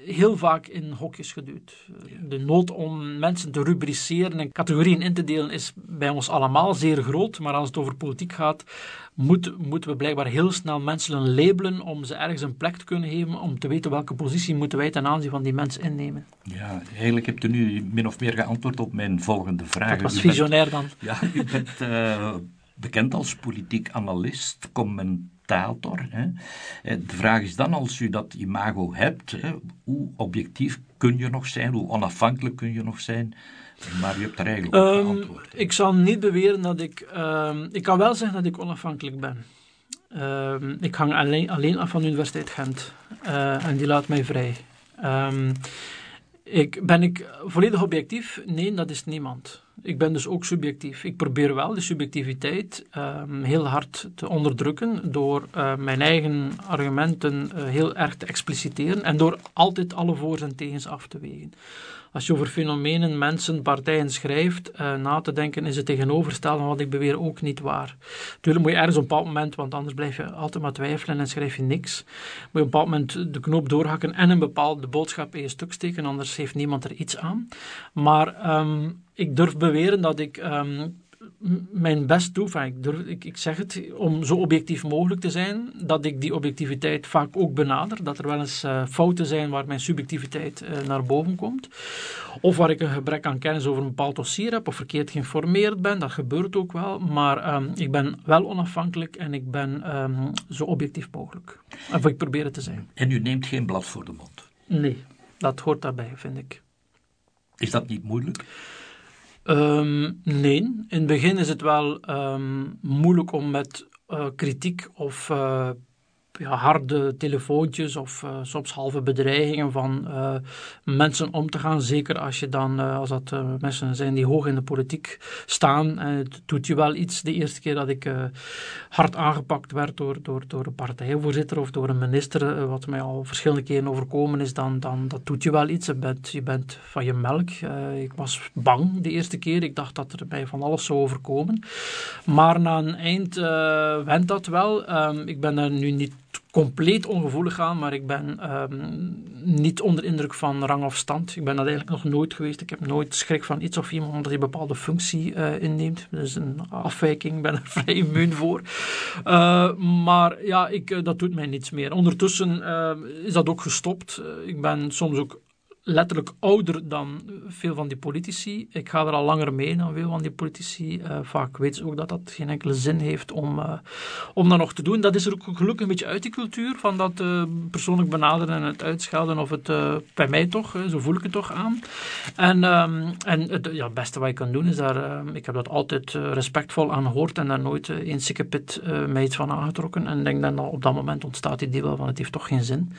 heel vaak in hokjes geduwd. De nood om mensen te rubriceren en categorieën in te delen is bij ons allemaal zeer groot, maar als het over politiek gaat, moet, moeten we blijkbaar heel snel mensen labelen om ze ergens een plek te kunnen geven, om te weten welke positie moeten wij ten aanzien van die mensen innemen. Ja, eigenlijk hebt u nu min of meer geantwoord op mijn volgende vraag. Dat was visionair dan. Ja, u bent uh, bekend als politiek analist, commentator. Hè. De vraag is dan, als u dat imago hebt, hè, hoe objectief kun je nog zijn, hoe onafhankelijk kun je nog zijn? Maar u hebt er eigenlijk op um, geantwoord. Ik zal niet beweren dat ik... Um, ik kan wel zeggen dat ik onafhankelijk ben. Um, ik hang alleen, alleen af van de Universiteit Gent. Uh, en die laat mij vrij. Um, ik, ben ik volledig objectief? Nee, dat is niemand. Ik ben dus ook subjectief. Ik probeer wel de subjectiviteit um, heel hard te onderdrukken door uh, mijn eigen argumenten uh, heel erg te expliciteren en door altijd alle voor's en tegens af te wegen. Als je over fenomenen, mensen, partijen schrijft, uh, na te denken is het tegenovergestelde van wat ik beweer ook niet waar. Natuurlijk moet je ergens op een bepaald moment, want anders blijf je altijd maar twijfelen en schrijf je niks, moet je op een bepaald moment de knoop doorhakken en een bepaalde boodschap in je stuk steken, anders heeft niemand er iets aan. Maar um, ik durf beweren dat ik um, mijn best doe, enfin, ik, durf, ik, ik zeg het, om zo objectief mogelijk te zijn, dat ik die objectiviteit vaak ook benader, dat er wel eens uh, fouten zijn waar mijn subjectiviteit uh, naar boven komt, of waar ik een gebrek aan kennis over een bepaald dossier heb, of verkeerd geïnformeerd ben, dat gebeurt ook wel, maar um, ik ben wel onafhankelijk en ik ben um, zo objectief mogelijk. Of ik probeer het te zijn. En u neemt geen blad voor de mond? Nee, dat hoort daarbij, vind ik. Is dat niet moeilijk? Um, nee, in het begin is het wel um, moeilijk om met uh, kritiek of uh, ja, harde telefoontjes of uh, soms halve bedreigingen van uh, mensen om te gaan. Zeker als je dan, uh, als dat uh, mensen zijn die hoog in de politiek staan. En het doet je wel iets. De eerste keer dat ik uh, hard aangepakt werd door, door, door een partijvoorzitter of door een minister, uh, wat mij al verschillende keren overkomen is, dan, dan dat doet je wel iets. Je bent, je bent van je melk. Uh, ik was bang de eerste keer. Ik dacht dat er mij van alles zou overkomen. Maar na een eind uh, went dat wel. Um, ik ben er nu niet compleet ongevoelig aan, maar ik ben um, niet onder indruk van rang of stand. Ik ben dat eigenlijk nog nooit geweest. Ik heb nooit schrik van iets of iemand omdat hij een bepaalde functie uh, inneemt. Dat is een afwijking, ik ben er vrij immuun voor. Uh, maar ja, ik, uh, dat doet mij niets meer. Ondertussen uh, is dat ook gestopt. Uh, ik ben soms ook letterlijk ouder dan veel van die politici. Ik ga er al langer mee dan veel van die politici. Uh, vaak weten ze ook dat dat geen enkele zin heeft om, uh, om dat nog te doen. Dat is er ook gelukkig een beetje uit die cultuur, van dat uh, persoonlijk benaderen en het uitschelden, of het, uh, bij mij toch, uh, zo voel ik het toch aan. En, um, en het ja, beste wat je kan doen is daar, uh, ik heb dat altijd uh, respectvol aangehoord en daar nooit uh, één sikkepit uh, mij iets van aangetrokken. En ik denk dat op dat moment ontstaat die idee wel van het heeft toch geen zin.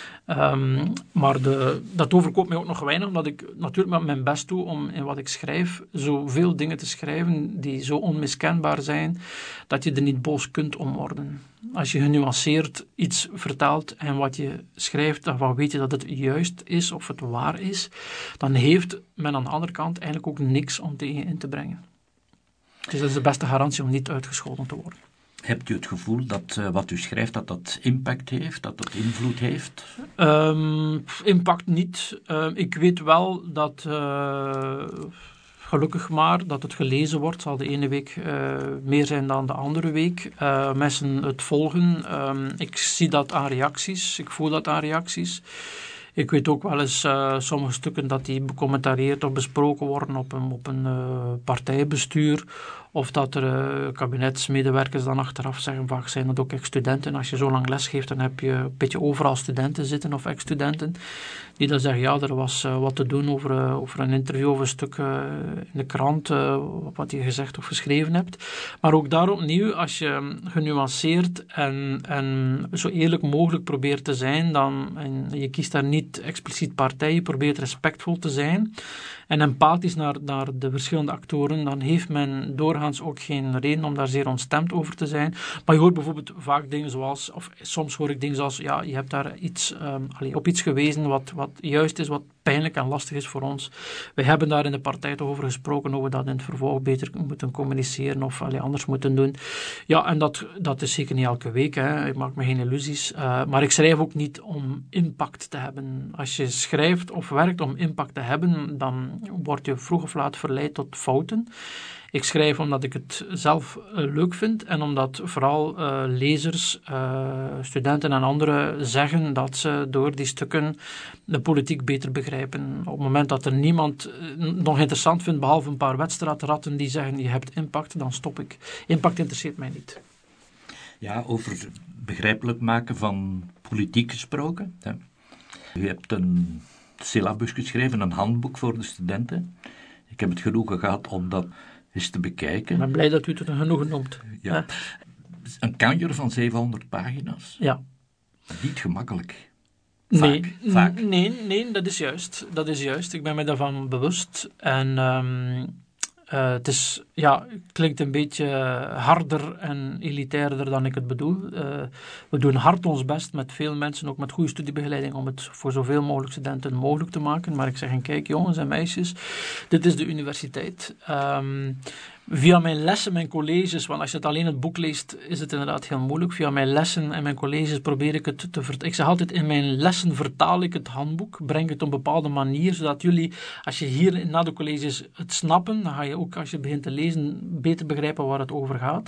Um, maar de, dat overkoopt mij ook nog weinig, omdat ik natuurlijk met mijn best doe om in wat ik schrijf zoveel dingen te schrijven die zo onmiskenbaar zijn, dat je er niet boos kunt om worden. Als je genuanceerd iets vertaalt en wat je schrijft, dan weet je dat het juist is of het waar is, dan heeft men aan de andere kant eigenlijk ook niks om tegen in te brengen. Dus dat is de beste garantie om niet uitgescholden te worden. Hebt u het gevoel dat uh, wat u schrijft, dat dat impact heeft, dat dat invloed heeft? Um, impact niet. Uh, ik weet wel dat, uh, gelukkig maar, dat het gelezen wordt. Het zal de ene week uh, meer zijn dan de andere week. Uh, mensen het volgen. Um, ik zie dat aan reacties. Ik voel dat aan reacties. Ik weet ook wel eens uh, sommige stukken dat die becommentarieerd of besproken worden op een, op een uh, partijbestuur. Of dat er uh, kabinetsmedewerkers dan achteraf zeggen, vaak zijn dat ook ex-studenten. Als je zo lang les geeft, dan heb je een beetje overal studenten zitten of ex-studenten. Die dan zeggen, ja, er was uh, wat te doen over, uh, over een interview of een stuk uh, in de krant, uh, wat je gezegd of geschreven hebt. Maar ook daar opnieuw, als je genuanceerd en, en zo eerlijk mogelijk probeert te zijn, dan, en je kiest daar niet expliciet partij, je probeert respectvol te zijn en empathisch naar, naar de verschillende actoren, dan heeft men doorgaans ook geen reden om daar zeer ontstemd over te zijn. Maar je hoort bijvoorbeeld vaak dingen zoals, of soms hoor ik dingen zoals, ja, je hebt daar iets, um, allee, op iets gewezen wat, wat juist is, wat pijnlijk en lastig is voor ons. Wij hebben daar in de partij toch over gesproken, hoe we dat in het vervolg beter moeten communiceren of allee, anders moeten doen. Ja, en dat, dat is zeker niet elke week, hè. Ik maak me geen illusies. Uh, maar ik schrijf ook niet om impact te hebben. Als je schrijft of werkt om impact te hebben, dan word je vroeg of laat verleid tot fouten. Ik schrijf omdat ik het zelf uh, leuk vind en omdat vooral uh, lezers, uh, studenten en anderen zeggen dat ze door die stukken de politiek beter begrijpen. Op het moment dat er niemand uh, nog interessant vindt, behalve een paar wedstrijdratten die zeggen je hebt impact, dan stop ik. Impact interesseert mij niet. Ja, over begrijpelijk maken van politiek gesproken. Hè. U hebt een syllabus geschreven, een handboek voor de studenten. Ik heb het genoegen gehad om dat eens te bekijken. Ik ben blij dat u het een genoegen noemt. Ja. Ja. Een kanjer van zevenhonderd pagina's. Ja. Niet gemakkelijk. Vaak. Nee, Vaak. nee, nee, dat is juist. Dat is juist. Ik ben me daarvan bewust. En um, uh, het is, ja, het klinkt een beetje harder en elitairder dan ik het bedoel. Uh, we doen hard ons best met veel mensen, ook met goede studiebegeleiding, om het voor zoveel mogelijk studenten mogelijk te maken. Maar ik zeg, kijk jongens en meisjes, dit is de universiteit. Um, Via mijn lessen, mijn colleges, want als je het alleen het boek leest, is het inderdaad heel moeilijk. Via mijn lessen en mijn colleges probeer ik het te vertalen. Ik zeg altijd, in mijn lessen vertaal ik het handboek, breng het op een bepaalde manier, zodat jullie, als je hier na de colleges het snappen, dan ga je ook, als je begint te lezen, beter begrijpen waar het over gaat.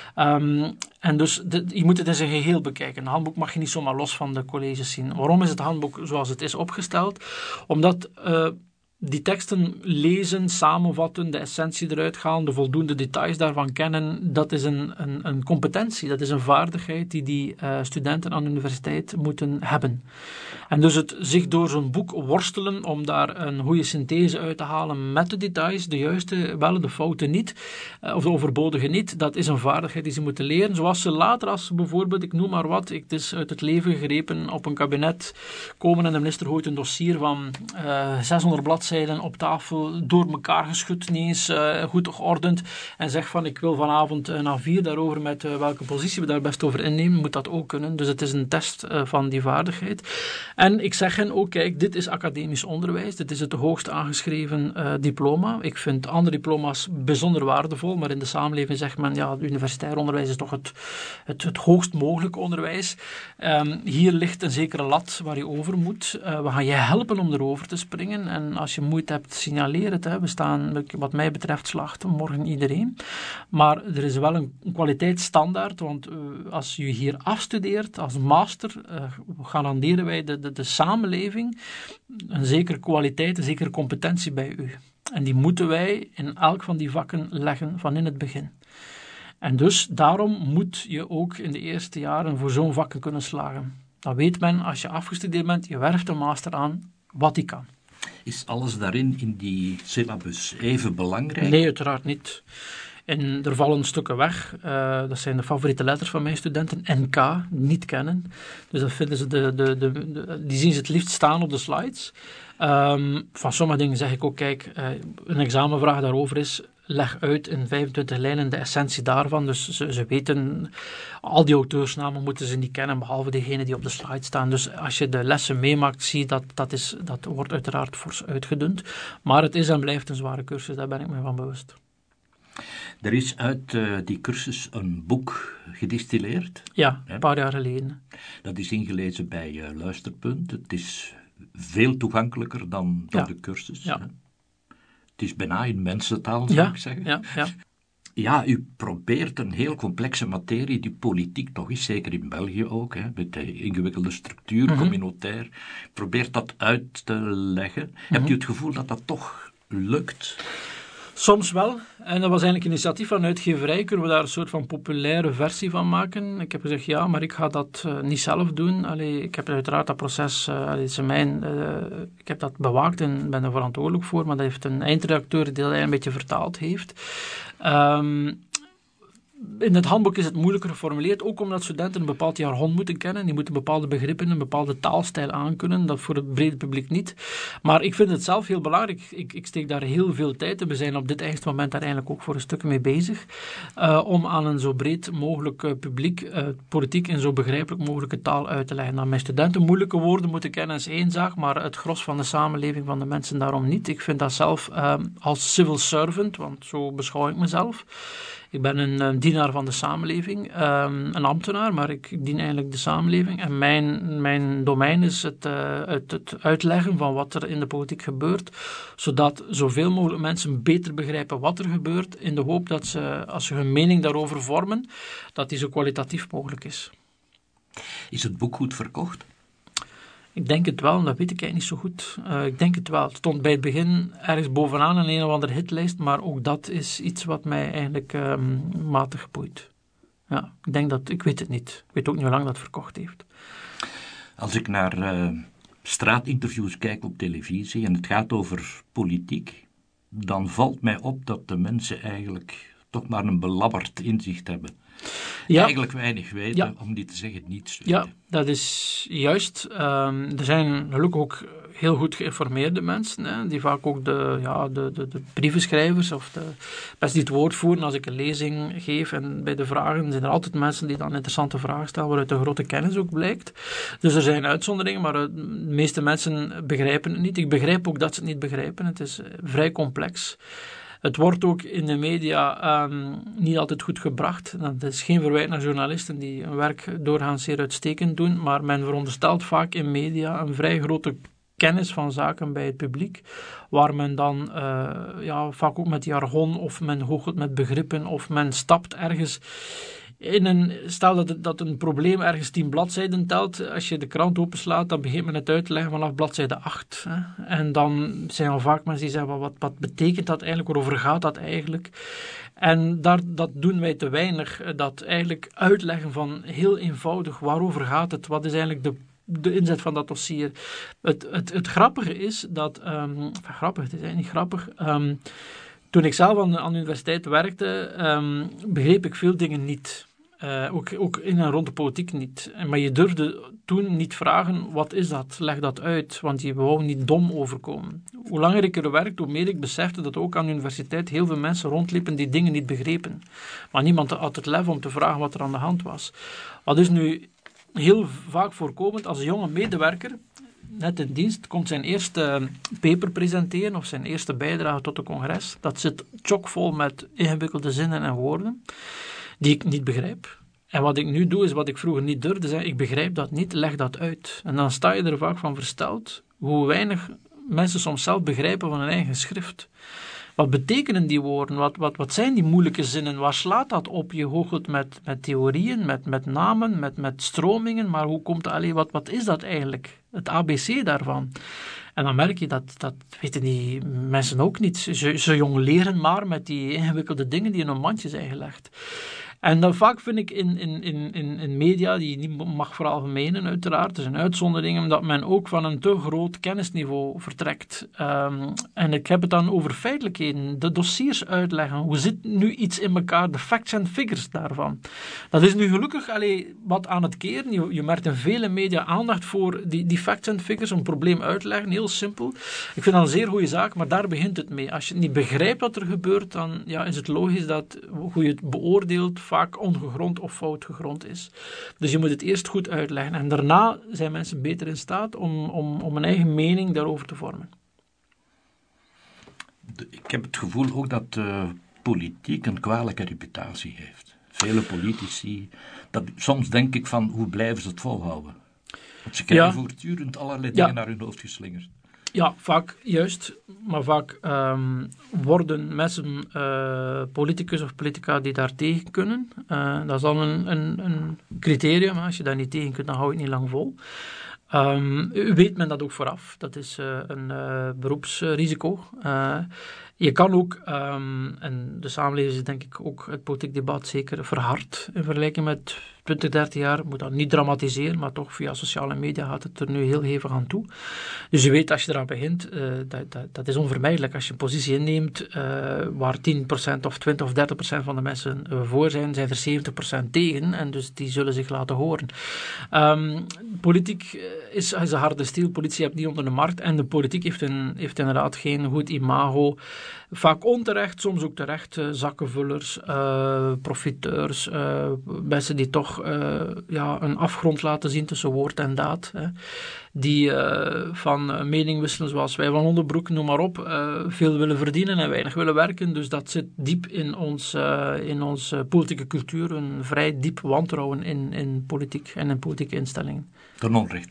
Um, en dus, de, je moet het in zijn geheel bekijken. Een handboek mag je niet zomaar los van de colleges zien. Waarom is het handboek zoals het is opgesteld? Omdat Uh, die teksten lezen, samenvatten, de essentie eruit halen, de voldoende details daarvan kennen, dat is een, een, een competentie, dat is een vaardigheid die die uh, studenten aan de universiteit moeten hebben. En dus het zich door zo'n boek worstelen om daar een goede synthese uit te halen met de details, de juiste wel, de fouten niet, uh, of de overbodige niet, dat is een vaardigheid die ze moeten leren, zoals ze later, als ze bijvoorbeeld, ik noem maar wat, het is uit het leven gegrepen, op een kabinet komen en de minister gooit een dossier van uh, zeshonderd bladzijden op tafel, door elkaar geschud, niet eens uh, goed geordend, en zegt van, ik wil vanavond een A vier daarover met uh, welke positie we daar best over innemen, moet dat ook kunnen. Dus het is een test uh, van die vaardigheid. En ik zeg hen ook, kijk, dit is academisch onderwijs, dit is het hoogst aangeschreven uh, diploma. Ik vind andere diploma's bijzonder waardevol, maar in de samenleving zegt men, ja, het universitair onderwijs is toch het, het, het hoogst mogelijke onderwijs. Um, hier ligt een zekere lat waar je over moet. Uh, we gaan je helpen om erover te springen, en als je moeite hebt, signaleer het. Hè. We staan, wat mij betreft, slacht morgen iedereen. Maar er is wel een, een kwaliteitsstandaard, want uh, als je hier afstudeert als master, uh, garanderen wij de, de, de samenleving een zekere kwaliteit, een zekere competentie bij u. En die moeten wij in elk van die vakken leggen van in het begin. En dus daarom moet je ook in de eerste jaren voor zo'n vakken kunnen slagen. Dan weet men, als je afgestudeerd bent, je werft een master aan, wat die kan. Is alles daarin, in die syllabus, even belangrijk? Nee, uiteraard niet. En er vallen stukken weg. Uh, dat zijn de favoriete letters van mijn studenten. N K, niet kennen. Dus dat vinden ze de, de, de, de, die zien ze het liefst staan op de slides. Um, van sommige dingen zeg ik ook, kijk, uh, een examenvraag daarover is, leg uit in vijfentwintig lijnen de essentie daarvan. Dus ze, ze weten, al die auteursnamen moeten ze niet kennen, behalve degene die op de slide staan. Dus als je de lessen meemaakt, zie je dat dat, is, dat wordt uiteraard fors uitgedund. Maar het is en blijft een zware cursus, daar ben ik me van bewust. Er is uit uh, die cursus een boek gedistilleerd. Ja, een paar jaar geleden. Dat is ingelezen bij uh, Luisterpunt. Het is veel toegankelijker dan, dan ja. de cursus. Ja. Hè? Het is bijna in mensentaal, zou ja. ik zeggen. Ja, ja. Ja, u probeert een heel complexe materie, die politiek toch is, zeker in België ook, hè, met de ingewikkelde structuur, mm-hmm. communautair, probeert dat uit te leggen. Mm-hmm. Hebt u het gevoel dat dat toch lukt? Soms wel. En dat was eigenlijk een initiatief van uitgeverij. Kunnen we daar een soort van populaire versie van maken? Ik heb gezegd, ja, maar ik ga dat uh, niet zelf doen. Allee, ik heb uiteraard dat proces, uh, allee, is mijn, uh, ik heb dat bewaakt en ben er verantwoordelijk voor, maar dat heeft een eindredacteur die dat een beetje vertaald heeft. Um, in het handboek is het moeilijker geformuleerd, ook omdat studenten een bepaald jargon moeten kennen. Die moeten bepaalde begrippen, een bepaalde taalstijl aankunnen. Dat voor het brede publiek niet. Maar ik vind het zelf heel belangrijk. Ik, ik steek daar heel veel tijd in. We zijn op dit eigenste moment daar eigenlijk ook voor een stuk mee bezig. Uh, om aan een zo breed mogelijk uh, publiek uh, politiek in zo begrijpelijk mogelijke taal uit te leggen. Dat mijn studenten moeilijke woorden moeten kennen is één zaak, maar het gros van de samenleving van de mensen daarom niet. Ik vind dat zelf uh, als civil servant, want zo beschouw ik mezelf. Ik ben een, een dienaar van de samenleving, um, een ambtenaar, maar ik dien eigenlijk de samenleving. En mijn, mijn domein is het, uh, het, het uitleggen van wat er in de politiek gebeurt, zodat zoveel mogelijk mensen beter begrijpen wat er gebeurt, in de hoop dat ze, als ze hun mening daarover vormen, dat die zo kwalitatief mogelijk is. Is het boek goed verkocht? Ik denk het wel, dat weet ik eigenlijk niet zo goed. Uh, ik denk het wel. Het stond bij het begin ergens bovenaan in een of andere hitlijst, maar ook dat is iets wat mij eigenlijk um, matig boeit. Ja, ik denk dat, ik weet het niet. Ik weet ook niet hoe lang dat verkocht heeft. Als ik naar uh, straatinterviews kijk op televisie en het gaat over politiek, dan valt mij op dat de mensen eigenlijk toch maar een belabberd inzicht hebben. Ja. Eigenlijk weinig weten, ja. Om niet te zeggen niets weten. Ja, dat is juist. Um, er zijn gelukkig ook heel goed geïnformeerde mensen, hè, die vaak ook de, ja, de, de, de brievenschrijvers of de best die het woord voeren als ik een lezing geef. En bij de vragen zijn er altijd mensen die dan interessante vragen stellen, waaruit een grote kennis ook blijkt. Dus er zijn uitzonderingen, maar de meeste mensen begrijpen het niet. Ik begrijp ook dat ze het niet begrijpen. Het is vrij complex. Het wordt ook in de media um, niet altijd goed gebracht. Dat is geen verwijt naar journalisten die hun werk doorgaans zeer uitstekend doen, maar men veronderstelt vaak in media een vrij grote kennis van zaken bij het publiek, waar men dan uh, ja, vaak ook met jargon of men goochelt met begrippen of men stapt ergens in een, stel dat, het, dat een probleem ergens tien bladzijden telt, als je de krant openslaat, dan begint men het uit te leggen vanaf bladzijde acht. Hè. En dan zijn er vaak mensen die zeggen, wat, wat betekent dat eigenlijk, waarover gaat dat eigenlijk? En daar, dat doen wij te weinig, dat eigenlijk uitleggen van heel eenvoudig, waarover gaat het, wat is eigenlijk de de inzet van dat dossier. Het, het, het grappige is dat, um, grappig, het is eigenlijk niet grappig, um, toen ik zelf aan, aan de universiteit werkte, um, begreep ik veel dingen niet. Uh, ook, ook in en rond de politiek niet. Maar je durfde toen niet vragen, wat is dat? Leg dat uit, want je wou niet dom overkomen. Hoe langer ik er werkte, hoe meer ik besefte dat ook aan de universiteit heel veel mensen rondliepen die dingen niet begrepen. Maar niemand had het lef om te vragen wat er aan de hand was. Wat is nu heel vaak voorkomend als een jonge medewerker, net in dienst, komt zijn eerste paper presenteren of zijn eerste bijdrage tot een congres. Dat zit chockvol met ingewikkelde zinnen en woorden die ik niet begrijp. En wat ik nu doe, is wat ik vroeger niet durfde zeggen, ik begrijp dat niet, leg dat uit. En dan sta je er vaak van versteld hoe weinig mensen soms zelf begrijpen van hun eigen schrift. Wat betekenen die woorden? Wat, wat, wat zijn die moeilijke zinnen? Waar slaat dat op? Je goochelt met, met theorieën, met, met namen, met, met stromingen, maar hoe komt dat? Allee, wat, wat is dat eigenlijk? Het A B C daarvan. En dan merk je dat, dat weten die mensen ook niet. Ze, ze jong leren maar met die ingewikkelde dingen die in hun mandje zijn gelegd. En dan vaak vind ik in, in, in, in media, die je niet mag veralgemenen uiteraard, er zijn uitzonderingen, dat men ook van een te groot kennisniveau vertrekt. Um, en ik heb het dan over feitelijkheden, de dossiers uitleggen. Hoe zit nu iets in elkaar, de facts en figures daarvan. Dat is nu gelukkig allee, wat aan het keren. Je, je merkt in vele media aandacht voor die, die facts en figures, een probleem uitleggen, heel simpel. Ik vind dat een zeer goede zaak, maar daar begint het mee. Als je niet begrijpt wat er gebeurt, dan ja, is het logisch dat hoe je het beoordeelt vaak ongegrond of fout gegrond is. Dus je moet het eerst goed uitleggen. En daarna zijn mensen beter in staat om, om, om een eigen mening daarover te vormen. Ik heb het gevoel ook dat uh, politiek een kwalijke reputatie heeft. Vele politici, dat, soms denk ik van, hoe blijven ze het volhouden? Want ze krijgen ja. voortdurend allerlei dingen ja. naar hun hoofd geslingerd. Ja, vaak juist, maar vaak um, worden mensen, uh, politicus of politica die daar tegen kunnen. Uh, dat is al een, een, een criterium. Als je daar niet tegen kunt, dan hou je het niet lang vol. Um, weet men dat ook vooraf. Dat is uh, een uh, beroepsrisico. Uh, je kan ook, um, en de samenleving is denk ik ook het politiek debat zeker verhard in vergelijking met twintig, dertig jaar, moet dat niet dramatiseren, maar toch via sociale media gaat het er nu heel hevig aan toe. Dus je weet, als je eraan begint, uh, dat, dat, dat is onvermijdelijk. Als je een positie inneemt uh, waar tien procent of twintig of dertig procent van de mensen uh, voor zijn, zijn er zeventig procent tegen en dus die zullen zich laten horen. Um, politiek is, is een harde steel, politie hebt niet onder de markt en de politiek heeft, een, heeft inderdaad geen goed imago. Vaak onterecht, soms ook terecht, uh, zakkenvullers, uh, profiteurs, uh, mensen die toch uh, ja, een afgrond laten zien tussen woord en daad. Hè. Die uh, van uh, mening wisselen zoals wij van Onderbroek, noem maar op, uh, veel willen verdienen en weinig willen werken. Dus dat zit diep in ons, uh, in onze politieke cultuur, een vrij diep wantrouwen in, in politiek en in politieke instellingen. Ten onrechte?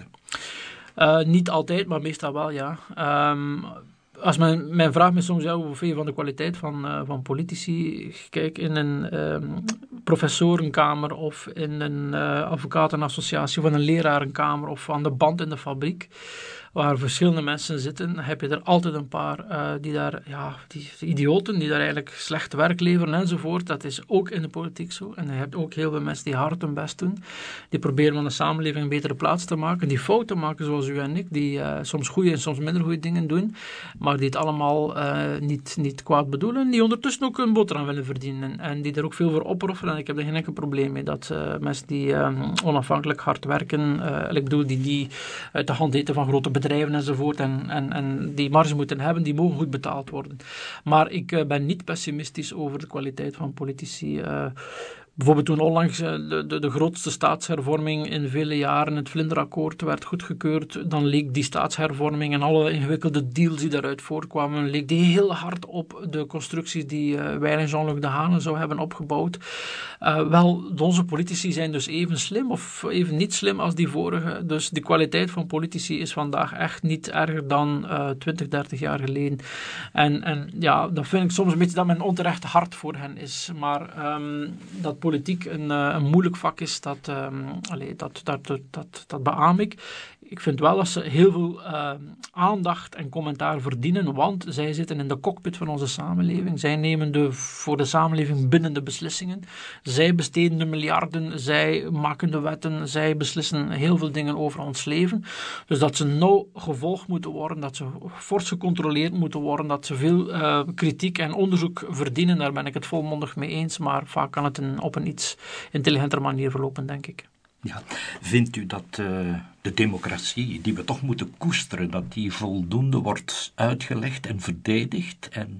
Uh, niet altijd, maar meestal wel, ja. Um, Als men, men vraagt me soms, ja, hoe vind je van de kwaliteit van, uh, van politici? Kijk, in een um, professorenkamer of in een uh, advocatenassociatie of in een lerarenkamer of aan de band in de fabriek, waar verschillende mensen zitten, heb je er altijd een paar uh, die daar, ja, die, die idioten, die daar eigenlijk slecht werk leveren enzovoort. Dat is ook in de politiek zo. En je hebt ook heel veel mensen die hard hun best doen. Die proberen van de samenleving een betere plaats te maken. Die fouten maken zoals u en ik, die uh, soms goede en soms minder goede dingen doen, maar die het allemaal uh, niet, niet kwaad bedoelen. Die ondertussen ook een boterham willen verdienen. En die er ook veel voor opofferen. En ik heb er geen enkel probleem mee dat uh, mensen die uh, onafhankelijk hard werken, uh, ik bedoel, die, die uit de hand eten van grote bedrijven enzovoort en, en, en die marge moeten hebben, die mogen goed betaald worden. Maar ik uh, ben niet pessimistisch over de kwaliteit van politici. Uh, Bijvoorbeeld toen onlangs de, de, de grootste staatshervorming in vele jaren, het Vlinderakkoord, werd goedgekeurd, dan leek die staatshervorming en alle ingewikkelde deals die daaruit voorkwamen, leek die heel hard op de constructies die uh, wij en Jean-Luc Dehaene zou hebben opgebouwd. Uh, wel, onze politici zijn dus even slim of even niet slim als die vorige. Dus de kwaliteit van politici is vandaag echt niet erger dan uh, twintig, dertig jaar geleden. En, en ja, dan vind ik soms een beetje dat men onterecht hard voor hen is. Maar um, dat politiek een, uh, een moeilijk vak is, dat, um, allee, dat, dat, dat, dat, dat beaam ik. Ik vind wel dat ze heel veel uh, aandacht en commentaar verdienen, want zij zitten in de cockpit van onze samenleving. Zij nemen de voor de samenleving bindende beslissingen. Zij besteden de miljarden, zij maken de wetten, zij beslissen heel veel dingen over ons leven. Dus dat ze nauw gevolgd moeten worden, dat ze fors gecontroleerd moeten worden, dat ze veel uh, kritiek en onderzoek verdienen, daar ben ik het volmondig mee eens, maar vaak kan het een, op een iets intelligenter manier verlopen, denk ik. Ja, vindt u dat uh, de democratie, die we toch moeten koesteren, dat die voldoende wordt uitgelegd en verdedigd? En...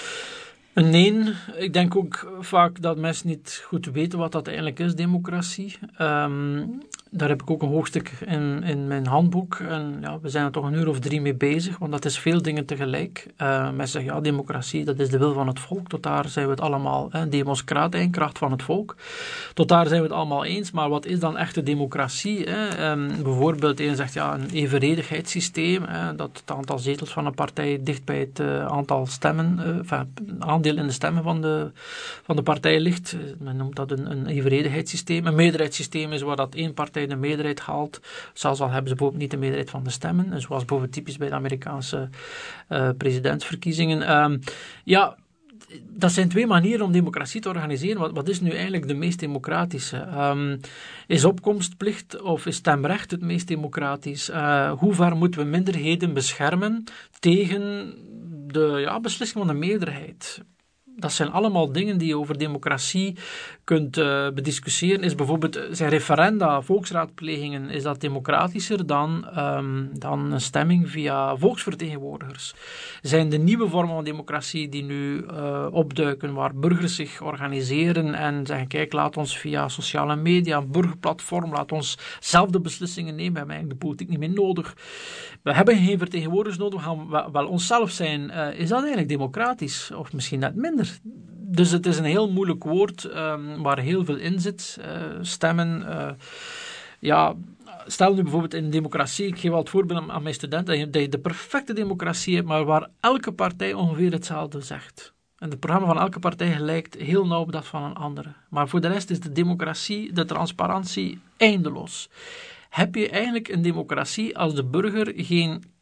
Nee, ik denk ook vaak dat mensen niet goed weten wat dat eigenlijk is, democratie. Um, daar heb ik ook een hoofdstuk in, in mijn handboek. En ja, we zijn er toch een uur of drie mee bezig, want dat is veel dingen tegelijk. Uh, mensen zeggen, ja, democratie, dat is de wil van het volk. Tot daar zijn we het allemaal, hè, democraat, kracht van het volk. Tot daar zijn we het allemaal eens. Maar wat is dan echte democratie? Hè? Um, bijvoorbeeld, een zegt, ja, een evenredigheidssysteem. Hè, dat het aantal zetels van een partij dicht bij het uh, aantal stemmen, uh, enfin, aandeel in de stemmen van de, van de partij ligt. Men noemt dat een, een evenredigheidssysteem. Een meerderheidssysteem is waar dat één partij de meerderheid haalt, zelfs al hebben ze bijvoorbeeld niet de meerderheid van de stemmen, zoals bijvoorbeeld typisch bij de Amerikaanse uh, presidentsverkiezingen. Um, ja, dat zijn twee manieren om democratie te organiseren. Wat, wat is nu eigenlijk de meest democratische? Um, is opkomstplicht of is stemrecht het meest democratisch? Uh, hoe ver moeten we minderheden beschermen tegen de ja, beslissing van de meerderheid? Dat zijn allemaal dingen die je over democratie kunt uh, bediscussiëren. Is bijvoorbeeld, zijn referenda, volksraadplegingen, is dat democratischer dan, um, dan een stemming via volksvertegenwoordigers? Zijn de nieuwe vormen van democratie die nu uh, opduiken, waar burgers zich organiseren en zeggen, kijk, laat ons via sociale media, een burgerplatform, laat ons zelf de beslissingen nemen, we hebben eigenlijk de politiek niet meer nodig. We hebben geen vertegenwoordigers nodig, we gaan wel onszelf zijn. Uh, is dat eigenlijk democratisch? Of misschien net minder? Dus het is een heel moeilijk woord um, waar heel veel in zit. Uh, stemmen. Uh, ja, stel nu bijvoorbeeld in democratie, ik geef al het voorbeeld aan mijn studenten, dat je de perfecte democratie hebt, maar waar elke partij ongeveer hetzelfde zegt. En het programma van elke partij lijkt heel nauw op dat van een andere. Maar voor de rest is de democratie, de transparantie, eindeloos. Heb je eigenlijk een democratie als de burger geen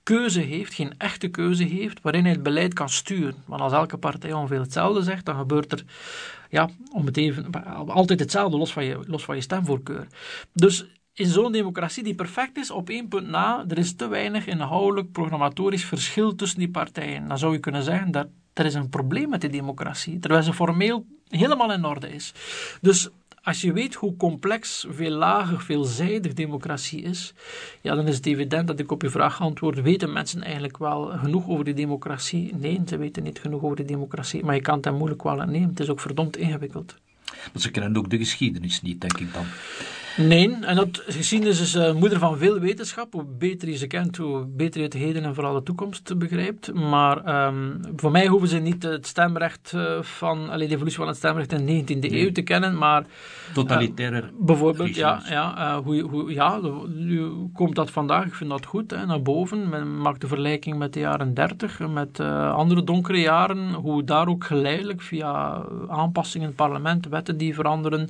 keuze heeft, geen echte keuze heeft, waarin hij het beleid kan sturen. Want als elke partij ongeveer hetzelfde zegt, dan gebeurt er ja, om het even, altijd hetzelfde, los van je, los van je stemvoorkeur. Dus in zo'n democratie die perfect is, op één punt na, er is te weinig inhoudelijk, programmatorisch verschil tussen die partijen. Dan zou je kunnen zeggen dat er is een probleem met die democratie, terwijl ze formeel helemaal in orde is. Dus als je weet hoe complex, veellagig, veelzijdig democratie is, ja, dan is het evident dat ik op je vraag antwoord, weten mensen eigenlijk wel genoeg over die democratie? Nee, ze weten niet genoeg over die democratie, maar je kan het hem moeilijk wel nemen. Het is ook verdomd ingewikkeld. Maar ze kennen ook de geschiedenis niet, denk ik dan. Nee, en dat geschiedenis is uh, moeder van veel wetenschap. Hoe beter je ze kent, hoe beter je het heden en vooral de toekomst begrijpt. Maar um, voor mij hoeven ze niet het stemrecht uh, van, allee, de evolutie van het stemrecht in de negentiende nee. eeuw te kennen, maar totalitaire uh, bijvoorbeeld, ja, ja, uh, hoe, hoe, ja, nu komt dat vandaag, ik vind dat goed, hè, naar boven. Men maakt de vergelijking met de jaren dertig, met uh, andere donkere jaren, hoe daar ook geleidelijk via aanpassingen in het parlement, wetten die veranderen,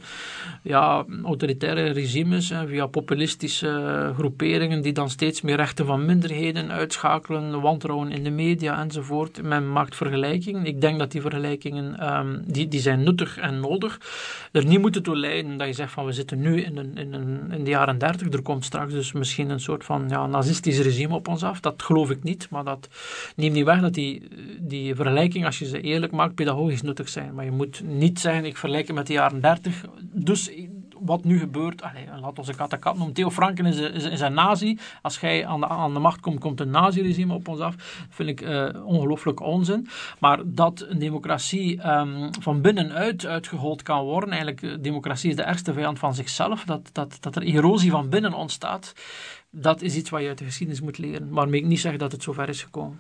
ja, autoritaire regimes, hè, via populistische groeperingen die dan steeds meer rechten van minderheden uitschakelen, wantrouwen in de media enzovoort. Men maakt vergelijkingen. Ik denk dat die vergelijkingen, um, die, die zijn nuttig en nodig, er niet moeten toe leiden dat je zegt van we zitten nu in, een, in, een, in de jaren dertig, er komt straks dus misschien een soort van ja, nazistisch regime op ons af. Dat geloof ik niet, maar dat neemt niet weg dat die, die vergelijking, als je ze eerlijk maakt, pedagogisch nuttig zijn. Maar je moet niet zeggen, ik vergelijk het met de jaren dertig, dus wat nu gebeurt, allez, laat ons een kat en kat noemen. Theo Franken is, is, is een nazi. Als jij aan de, aan de macht komt, komt een nazi-regime op ons af. Dat vind ik uh, ongelooflijk onzin. Maar dat een democratie um, van binnenuit uitgehold kan worden, eigenlijk, democratie is de ergste vijand van zichzelf, dat, dat, dat er erosie van binnen ontstaat, dat is iets wat je uit de geschiedenis moet leren. Maar ik niet zeggen dat het zover is gekomen.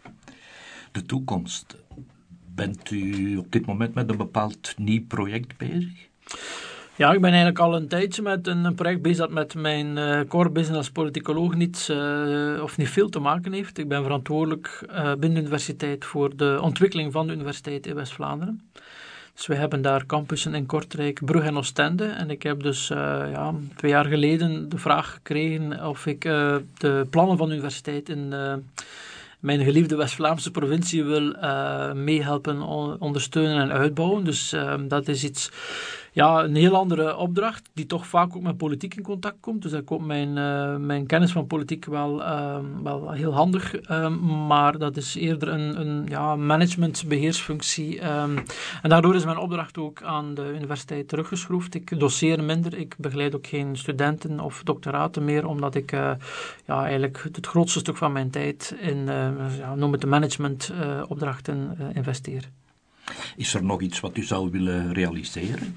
De toekomst. Bent u op dit moment met een bepaald nieuw project bezig? Ja, ik ben eigenlijk al een tijdje met een, een project bezig dat met mijn uh, core business als politicoloog niet, uh, of niet veel te maken heeft. Ik ben verantwoordelijk uh, binnen de universiteit voor de ontwikkeling van de universiteit in West-Vlaanderen. Dus we hebben daar campussen in Kortrijk, Brugge en Oostende. En ik heb dus uh, ja, twee jaar geleden de vraag gekregen of ik uh, de plannen van de universiteit in uh, mijn geliefde West-Vlaamse provincie wil uh, meehelpen, on- ondersteunen en uitbouwen. Dus uh, dat is iets... Ja, een heel andere opdracht, die toch vaak ook met politiek in contact komt. Dus daar komt mijn, uh, mijn kennis van politiek wel, uh, wel heel handig. Um, maar dat is eerder een, een ja, management-beheersfunctie. Um, en daardoor is mijn opdracht ook aan de universiteit teruggeschroefd. Ik doseer minder, ik begeleid ook geen studenten of doctoraten meer, omdat ik uh, ja, eigenlijk het grootste stuk van mijn tijd in, uh, ja, noem het de management-opdrachten uh, uh, investeer. Is er nog iets wat u zou willen realiseren?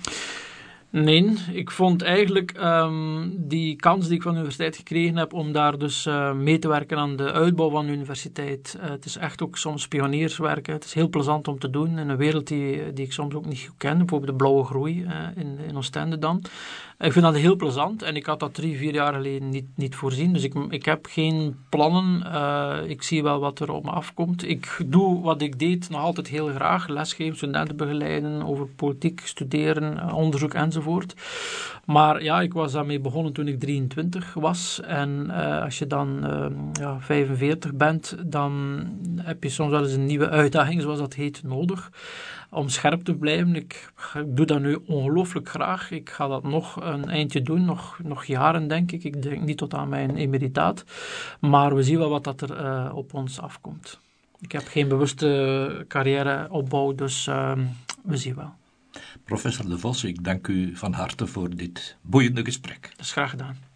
Nee, ik vond eigenlijk um, die kans die ik van de universiteit gekregen heb om daar dus uh, mee te werken aan de uitbouw van de universiteit. Uh, het is echt ook soms pionierswerk. Het is heel plezant om te doen in een wereld die, die ik soms ook niet goed ken. Bijvoorbeeld de blauwe groei uh, in, in Oostende dan. Ik vind dat heel plezant en ik had dat drie, vier jaar geleden niet, niet voorzien. Dus ik, ik heb geen plannen. Uh, ik zie wel wat er op me afkomt. Ik doe wat ik deed nog altijd heel graag. Lesgeven, studenten begeleiden, over politiek studeren, onderzoek enzovoort. Maar ja, ik was daarmee begonnen toen ik drieëntwintig was. En uh, als je dan uh, ja, vijfenveertig bent, dan heb je soms wel eens een nieuwe uitdaging, zoals dat heet, nodig. Om scherp te blijven. Ik, ik doe dat nu ongelooflijk graag. Ik ga dat nog een eindje doen, nog, nog jaren denk ik. Ik denk niet tot aan mijn emeritaat. Maar we zien wel wat dat er uh, op ons afkomt. Ik heb geen bewuste carrièreopbouw, dus uh, we zien wel. Professor De Vos, ik dank u van harte voor dit boeiende gesprek. Dat is graag gedaan.